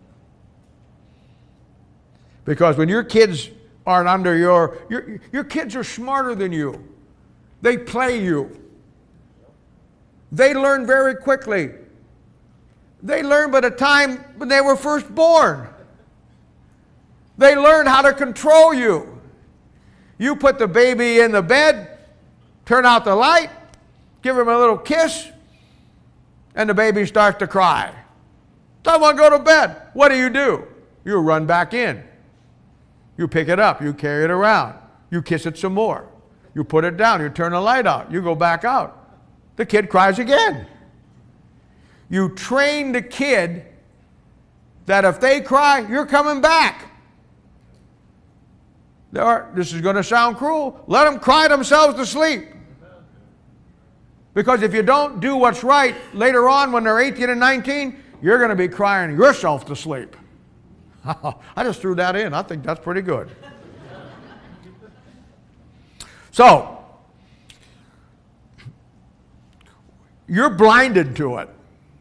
Because when your kids aren't under your kids are smarter than you. They play you. They learn very quickly. They learn by the time when they were first born. They learn how to control you. You put the baby in the bed, turn out the light, give him a little kiss, and the baby starts to cry. Doesn't want to go to bed. What do? You run back in. You pick it up. You carry it around. You kiss it some more. You put it down. You turn the light out. You go back out. The kid cries again. You train the kid that if they cry, you're coming back. This is going to sound cruel. Let them cry themselves to sleep. Because if you don't do what's right, later on when they're 18 and 19, you're going to be crying yourself to sleep. I just threw that in. I think that's pretty good. So, you're blinded to it.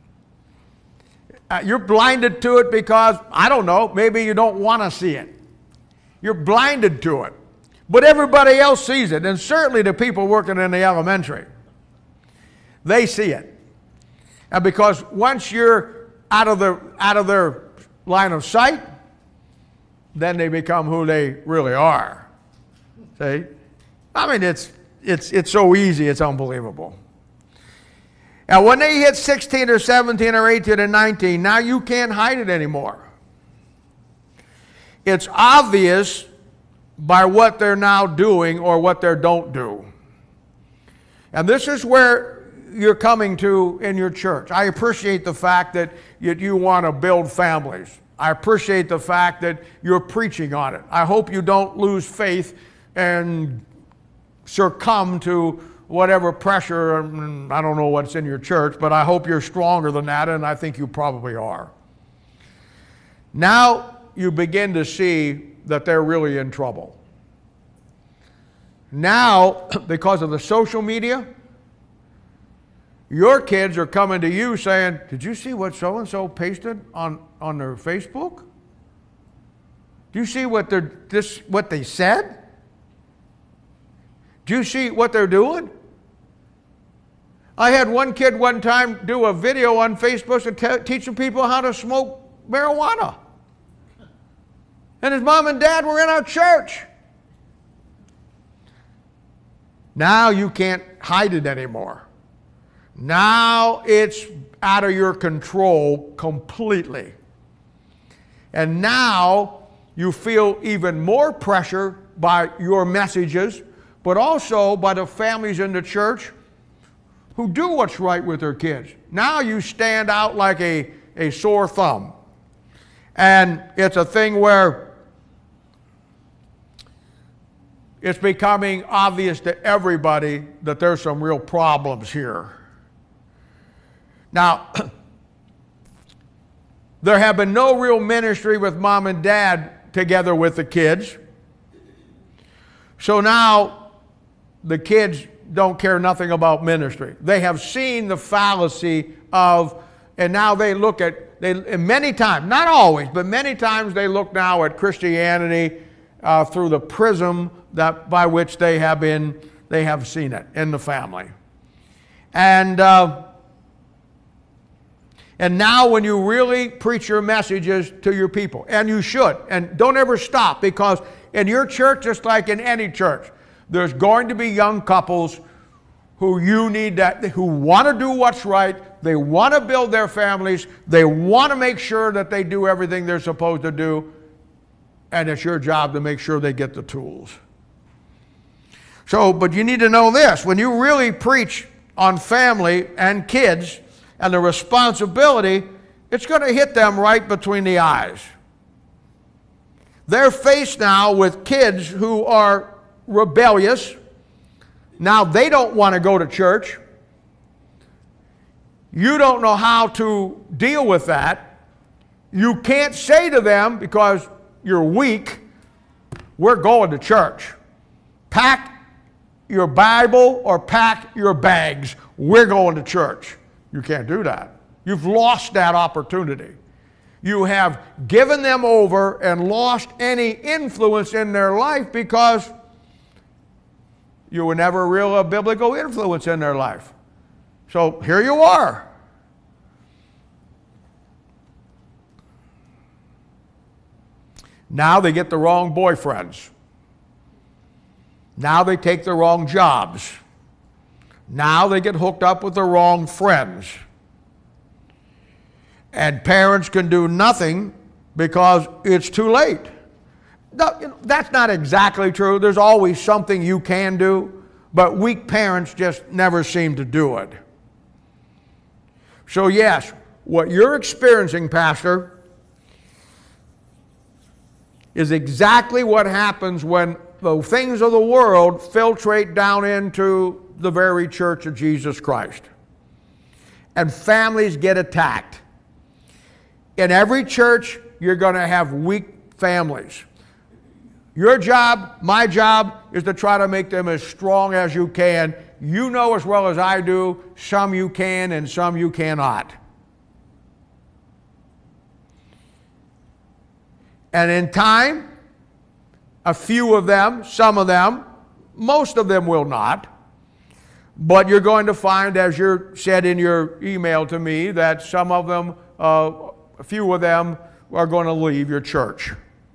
You're blinded to it because, I don't know, maybe you don't want to see it. You're blinded to it. But everybody else sees it, and certainly the people working in the elementary. They see it. And because once you're out of their line of sight, then they become who they really are. See? I mean, it's so easy, it's unbelievable. Now, when they hit 16 or 17 or 18 or 19, now you can't hide it anymore. It's obvious by what they're now doing or what they don't do. And this is where you're coming to in your church. I appreciate the fact that you want to build families. I appreciate the fact that you're preaching on it. I hope you don't lose faith and succumb to whatever pressure, I don't know what's in your church, but I hope you're stronger than that, and I think you probably are. Now you begin to see that they're really in trouble. Now, because of the social media, your kids are coming to you saying, did you see what so-and-so pasted on their Facebook? Do you see what they said? Do you see what they're doing? I had one kid one time do a video on Facebook teaching people how to smoke marijuana. And his mom and dad were in our church. Now you can't hide it anymore. Now it's out of your control completely. And now you feel even more pressure by your messages, but also by the families in the church who do what's right with their kids. Now you stand out like a sore thumb. And it's a thing where it's becoming obvious to everybody that there's some real problems here. Now, there have been no real ministry with mom and dad together with the kids. So now the kids don't care nothing about ministry. They have seen the fallacy of, and now they look at, many times, not always, but many times they look now at Christianity through the prism by which they have seen it in the family. And now when you really preach your messages to your people, and you should, and don't ever stop, because in your church, just like in any church, there's going to be young couples who who want to do what's right, they want to build their families, they want to make sure that they do everything they're supposed to do, and it's your job to make sure they get the tools. So, but you need to know this, when you really preach on family and kids and the responsibility, it's going to hit them right between the eyes. They're faced now with kids who are rebellious. Now they don't want to go to church. You don't know how to deal with that. You can't say to them, because you're weak, we're going to church. Pack your Bible or pack your bags. We're going to church. You can't do that. You've lost that opportunity. You have given them over and lost any influence in their life because you were never a biblical influence in their life. So here you are. Now they get the wrong boyfriends. Now they take the wrong jobs. Now they get hooked up with the wrong friends. And parents can do nothing because it's too late. No, that's not exactly true. There's always something you can do, but weak parents just never seem to do it. So yes, what you're experiencing, Pastor, is exactly what happens when the things of the world filtrate down into the very church of Jesus Christ. And families get attacked. In every church, you're going to have weak families. Your job, my job, is to try to make them as strong as you can. You know as well as I do, some you can and some you cannot. And in time, a few of them, some of them, most of them will not. But you're going to find, as you said in your email to me, that some of them, a few of them, are going to leave your church.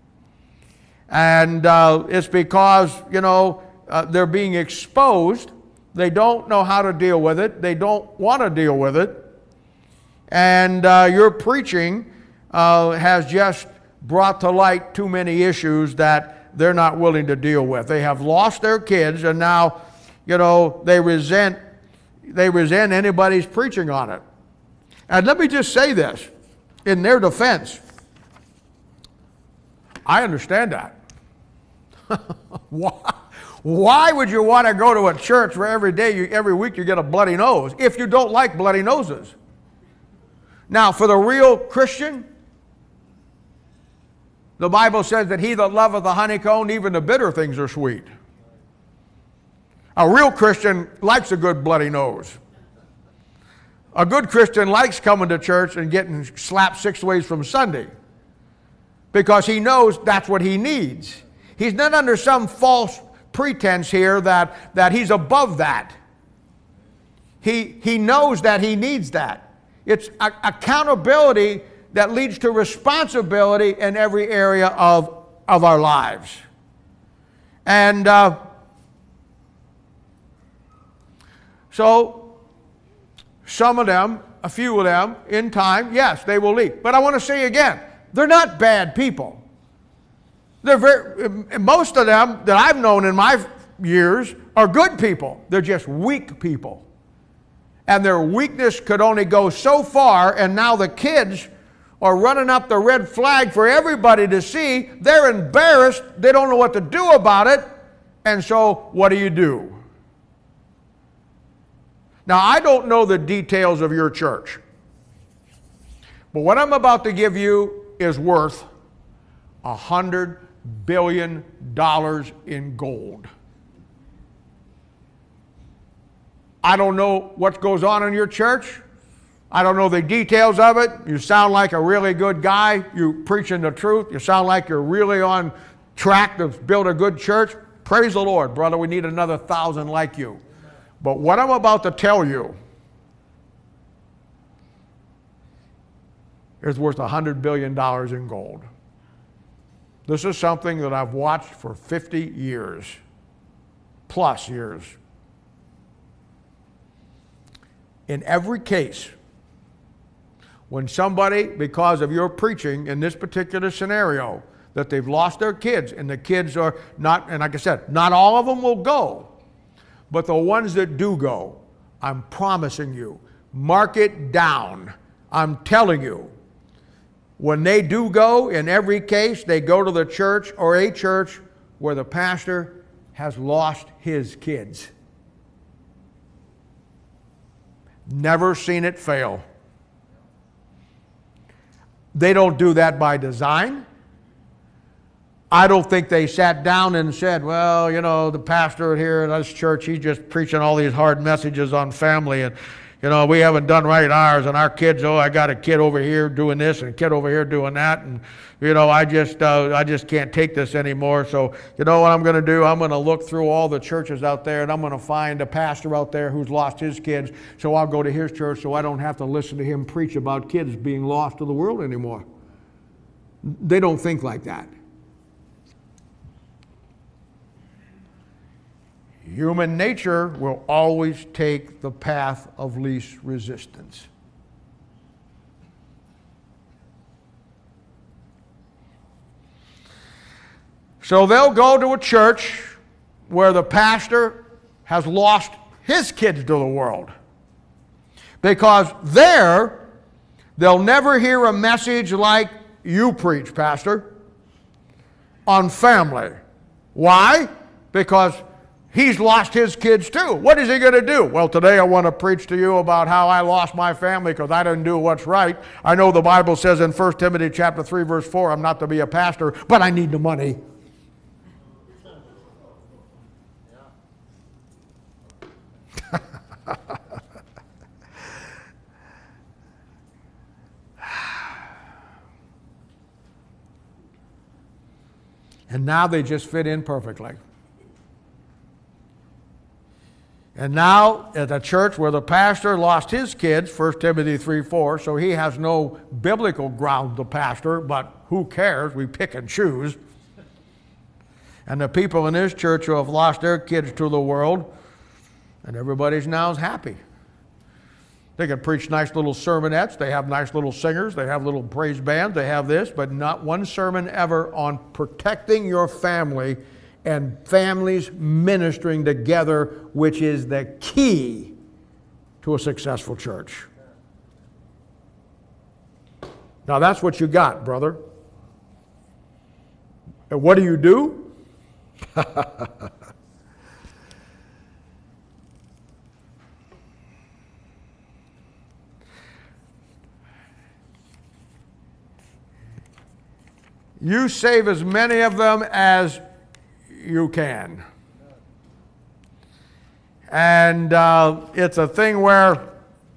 And it's because, they're being exposed. They don't know how to deal with it. They don't want to deal with it. And your preaching has just brought to light too many issues that they're not willing to deal with. They have lost their kids, and now, they resent anybody's preaching on it. And let me just say this, in their defense, I understand that. Why would you want to go to a church where every week you get a bloody nose if you don't like bloody noses? Now, for the real Christian, the Bible says that he that loveth the honeycomb, even the bitter things are sweet. A real Christian likes a good bloody nose. A good Christian likes coming to church and getting slapped 6 ways from Sunday, because he knows that's what he needs. He's not under some false pretense here that he's above that. He knows that he needs that. It's accountability that leads to responsibility in every area of our lives. And so some of them, a few of them, in time, yes, they will leave. But I want to say again, they're not bad people. Most of them that I've known in my years are good people. They're just weak people. And their weakness could only go so far, and now the kids are running up the red flag for everybody to see. They're embarrassed. They don't know what to do about it. And so what do? Now, I don't know the details of your church, but what I'm about to give you is worth $100 billion in gold. I don't know what goes on in your church. I don't know the details of it. You sound like a really good guy. You're preaching the truth. You sound like you're really on track to build a good church. Praise the Lord, brother. We need another 1,000 like you. But what I'm about to tell you is worth $100 billion in gold. This is something that I've watched for 50 years, plus years. In every case, when somebody, because of your preaching in this particular scenario, that they've lost their kids, and the kids are not, and like I said, not all of them will go, but the ones that do go, I'm promising you, mark it down. I'm telling you, when they do go, in every case, they go to the church or a church where the pastor has lost his kids. Never seen it fail. They don't do that by design. I don't think they sat down and said, well, the pastor here at this church, he's just preaching all these hard messages on family, and we haven't done right ours, and our kids, I got a kid over here doing this and a kid over here doing that, and I just can't take this anymore. So what I'm going to do? I'm going to look through all the churches out there, and I'm going to find a pastor out there who's lost his kids, so I'll go to his church so I don't have to listen to him preach about kids being lost to the world anymore. They don't think like that. Human nature will always take the path of least resistance. So they'll go to a church where the pastor has lost his kids to the world, because there they'll never hear a message like you preach, Pastor. on family. Why? Because he's lost his kids too. What is he going to do? Well, today I want to preach to you about how I lost my family because I didn't do what's right. I know the Bible says in 1 Timothy chapter 3, verse 4, I'm not to be a pastor, but I need the money. And now they just fit in perfectly. And now at a church where the pastor lost his kids, 1 Timothy 3:4, so he has no biblical ground to pastor, but who cares? We pick and choose. And the people in his church who have lost their kids to the world, and everybody's now is happy. They can preach nice little sermonettes. They have nice little singers. They have little praise bands. They have this, but not one sermon ever on protecting your family and families ministering together, which is the key to a successful church. Now that's what you got, brother. And what do? You save as many of them as you can. And it's a thing where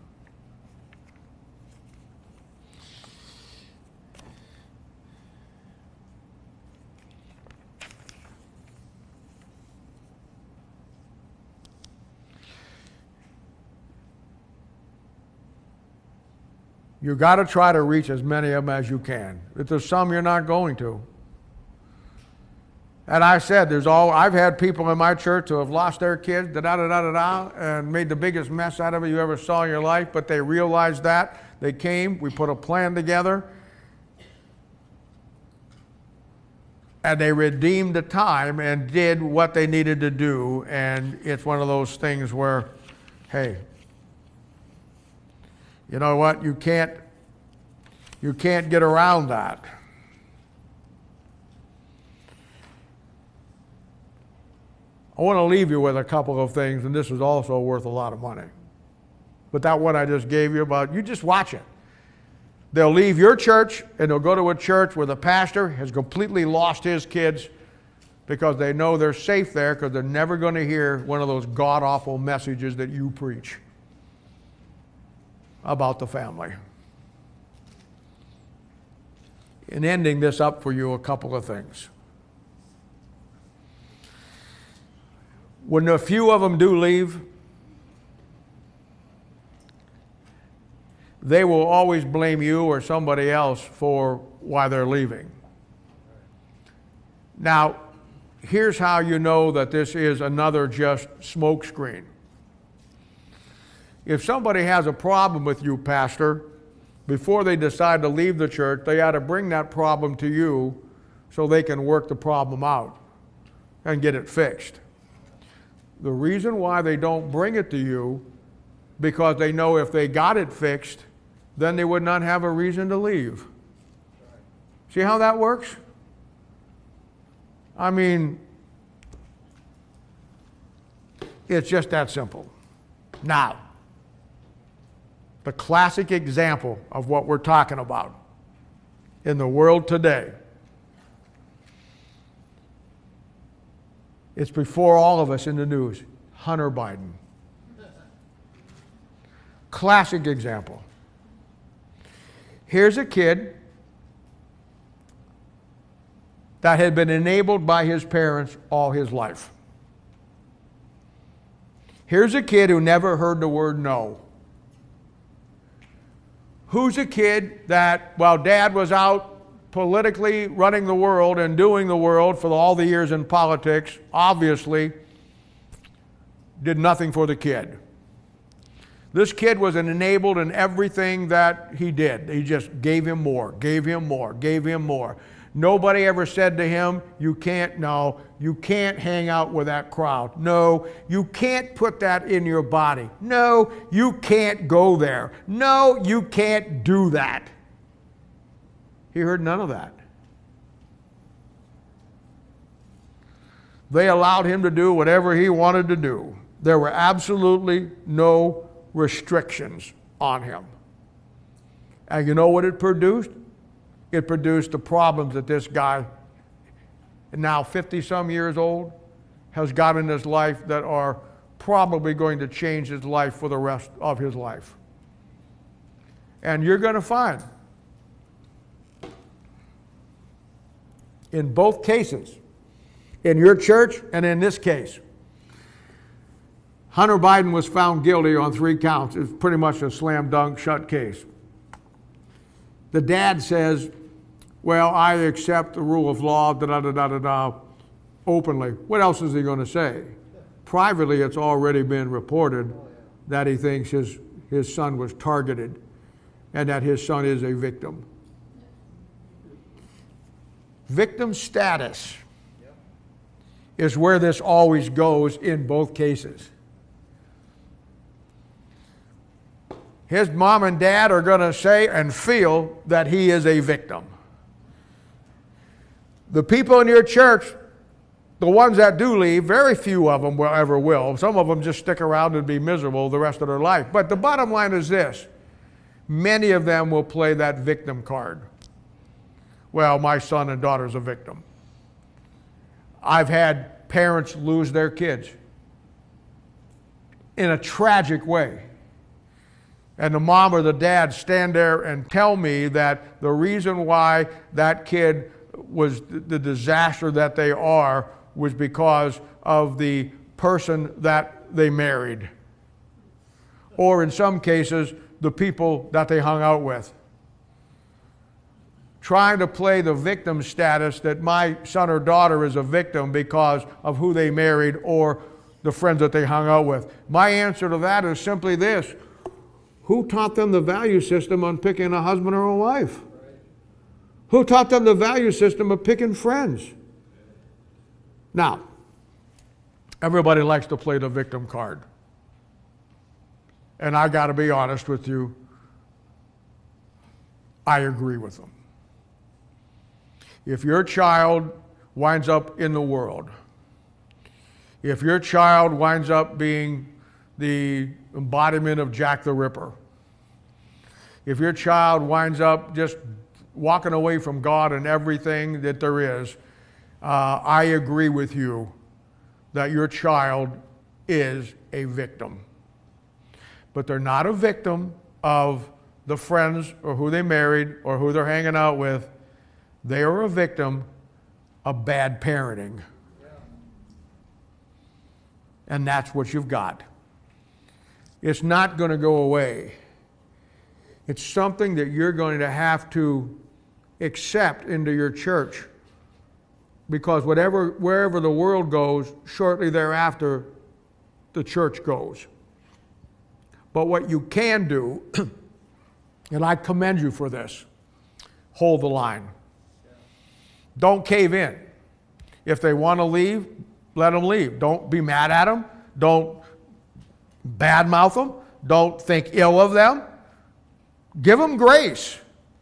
you got to try to reach as many of them as you can. If there's some you're not going to. And I said, I've had people in my church who have lost their kids, and made the biggest mess out of it you ever saw in your life, but they realized that. They came, we put a plan together, and they redeemed the time and did what they needed to do. And it's one of those things where, hey, you know what? You can't get around that. I want to leave you with a couple of things, and this is also worth a lot of money. But that one I just gave you about, you just watch it. They'll leave your church and they'll go to a church where the pastor has completely lost his kids because they know they're safe there because they're never going to hear one of those god-awful messages that you preach about the family. In ending this up for you, a couple of things. When a few of them do leave, they will always blame you or somebody else for why they're leaving. Now, here's how you know that this is another just smokescreen. If somebody has a problem with you, pastor, before they decide to leave the church, they ought to bring that problem to you so they can work the problem out and get it fixed. The reason why they don't bring it to you, because they know if they got it fixed, then they would not have a reason to leave. See how that works? I mean, it's just that simple. Now, the classic example of what we're talking about in the world today. It's before all of us in the news. Hunter Biden. Classic example. Here's a kid that had been enabled by his parents all his life. Here's a kid who never heard the word no. Who's a kid that, while dad was out politically running the world and doing the world for all the years in politics, obviously did nothing for the kid. This kid was enabled in everything that he did. He just gave him more, gave him more, gave him more. Nobody ever said to him, you can't hang out with that crowd. No, you can't put that in your body. No, you can't go there. No, you can't do that. He heard none of that. They allowed him to do whatever he wanted to do. There were absolutely no restrictions on him. And you know what it produced? It produced the problems that this guy, now 50-some years old, has got in his life that are probably going to change his life for the rest of his life. And you're going to find, in both cases, in your church and in this case, Hunter Biden was found guilty on 3 counts. It's pretty much a slam dunk shut case. The dad says, well, I accept the rule of law, da-da-da-da-da-da, openly. What else is he going to say? Privately, it's already been reported that he thinks his son was targeted and that his son is a victim. Victim status is where this always goes in both cases. His mom and dad are going to say and feel that he is a victim. The people in your church, the ones that do leave, very few of them ever will. Some of them just stick around and be miserable the rest of their life. But the bottom line is this: many of them will play that victim card. Well, my son and daughter's a victim. I've had parents lose their kids in a tragic way. And the mom or the dad stand there and tell me that the reason why that kid was the disaster that they are was because of the person that they married. Or in some cases, the people that they hung out with. Trying to play the victim status that my son or daughter is a victim because of who they married or the friends that they hung out with. My answer to that is simply this: who taught them the value system on picking a husband or a wife? Who taught them the value system of picking friends? Now, everybody likes to play the victim card. And I got to be honest with you, I agree with them. If your child winds up in the world, if your child winds up being the embodiment of Jack the Ripper, if your child winds up just walking away from God and everything that there is, I agree with you that your child is a victim. But they're not a victim of the friends or who they married or who they're hanging out with. They are a victim of bad parenting. And that's what you've got. It's not going to go away. It's something that you're going to have to accept into your church, because wherever the world goes, shortly thereafter, the church goes. But what you can do, and I commend you for this, hold the line. Don't cave in. If they want to leave, let them leave. Don't be mad at them. Don't badmouth them. Don't think ill of them. Give them grace.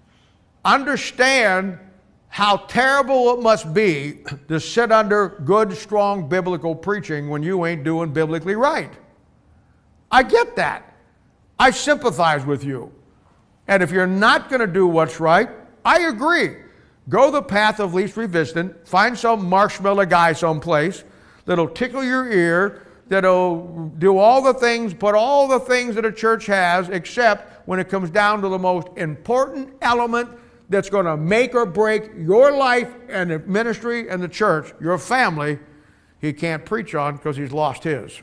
Understand how terrible it must be to sit under good, strong biblical preaching when you ain't doing biblically right. I get that. I sympathize with you. And if you're not going to do what's right, I agree. Go the path of least resistance. Find some marshmallow guy someplace that'll tickle your ear, that'll do all the things, put all the things that a church has, except when it comes down to the most important element that's going to make or break your life and the ministry and the church, your family, he can't preach on because he's lost his.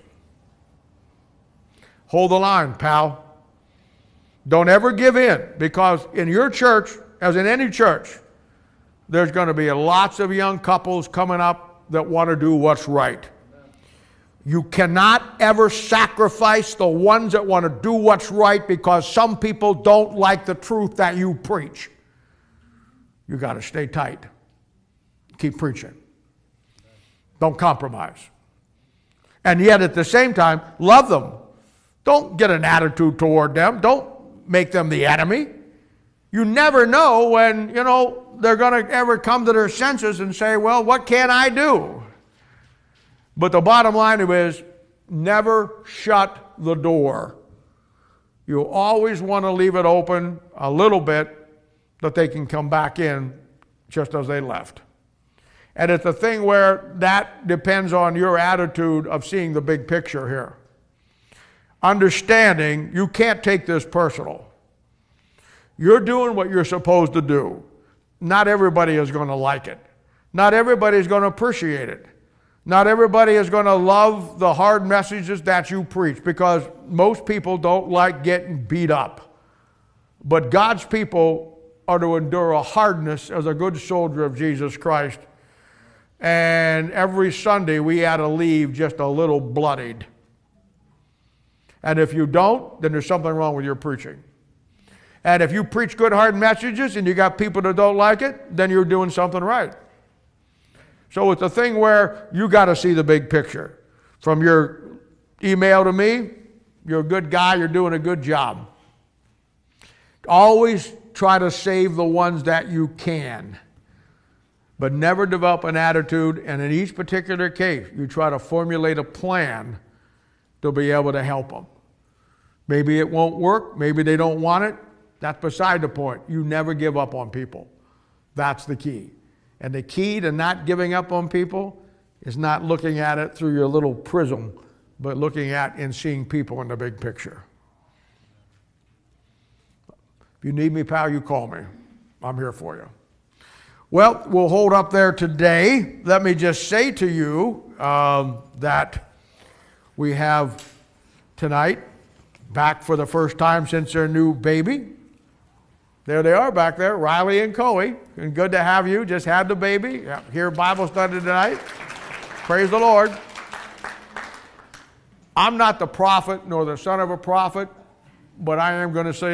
Hold the line, pal. Don't ever give in, because in your church, as in any church, there's going to be lots of young couples coming up that want to do what's right. You cannot ever sacrifice the ones that want to do what's right because some people don't like the truth that you preach. You got to stay tight. Keep preaching. Don't compromise. And yet at the same time, love them. Don't get an attitude toward them. Don't make them the enemy. You never know when, they're going to ever come to their senses and say, well, what can I do? But the bottom line is never shut the door. You always want to leave it open a little bit that they can come back in just as they left. And it's a thing where that depends on your attitude of seeing the big picture here. Understanding you can't take this personal. You're doing what you're supposed to do. Not everybody is going to like it. Not everybody is going to appreciate it. Not everybody is going to love the hard messages that you preach, because most people don't like getting beat up. But God's people are to endure a hardness as a good soldier of Jesus Christ. And every Sunday we had to leave just a little bloodied. And if you don't, then there's something wrong with your preaching. And if you preach good hard messages and you got people that don't like it, then you're doing something right. So it's a thing where you got to see the big picture. From your email to me, you're a good guy, you're doing a good job. Always try to save the ones that you can. But never develop an attitude, and in each particular case, you try to formulate a plan to be able to help them. Maybe it won't work, maybe they don't want it. That's beside the point. You never give up on people. That's the key. And the key to not giving up on people is not looking at it through your little prism, but looking at and seeing people in the big picture. If you need me, pal, you call me. I'm here for you. Well, we'll hold up there today. Let me just say to you that we have tonight, back for the first time since their new baby. There they are back there, Riley and Coey. And good to have you. Just had the baby. Here Bible study tonight. Praise the Lord. I'm not the prophet nor the son of a prophet, but I am going to say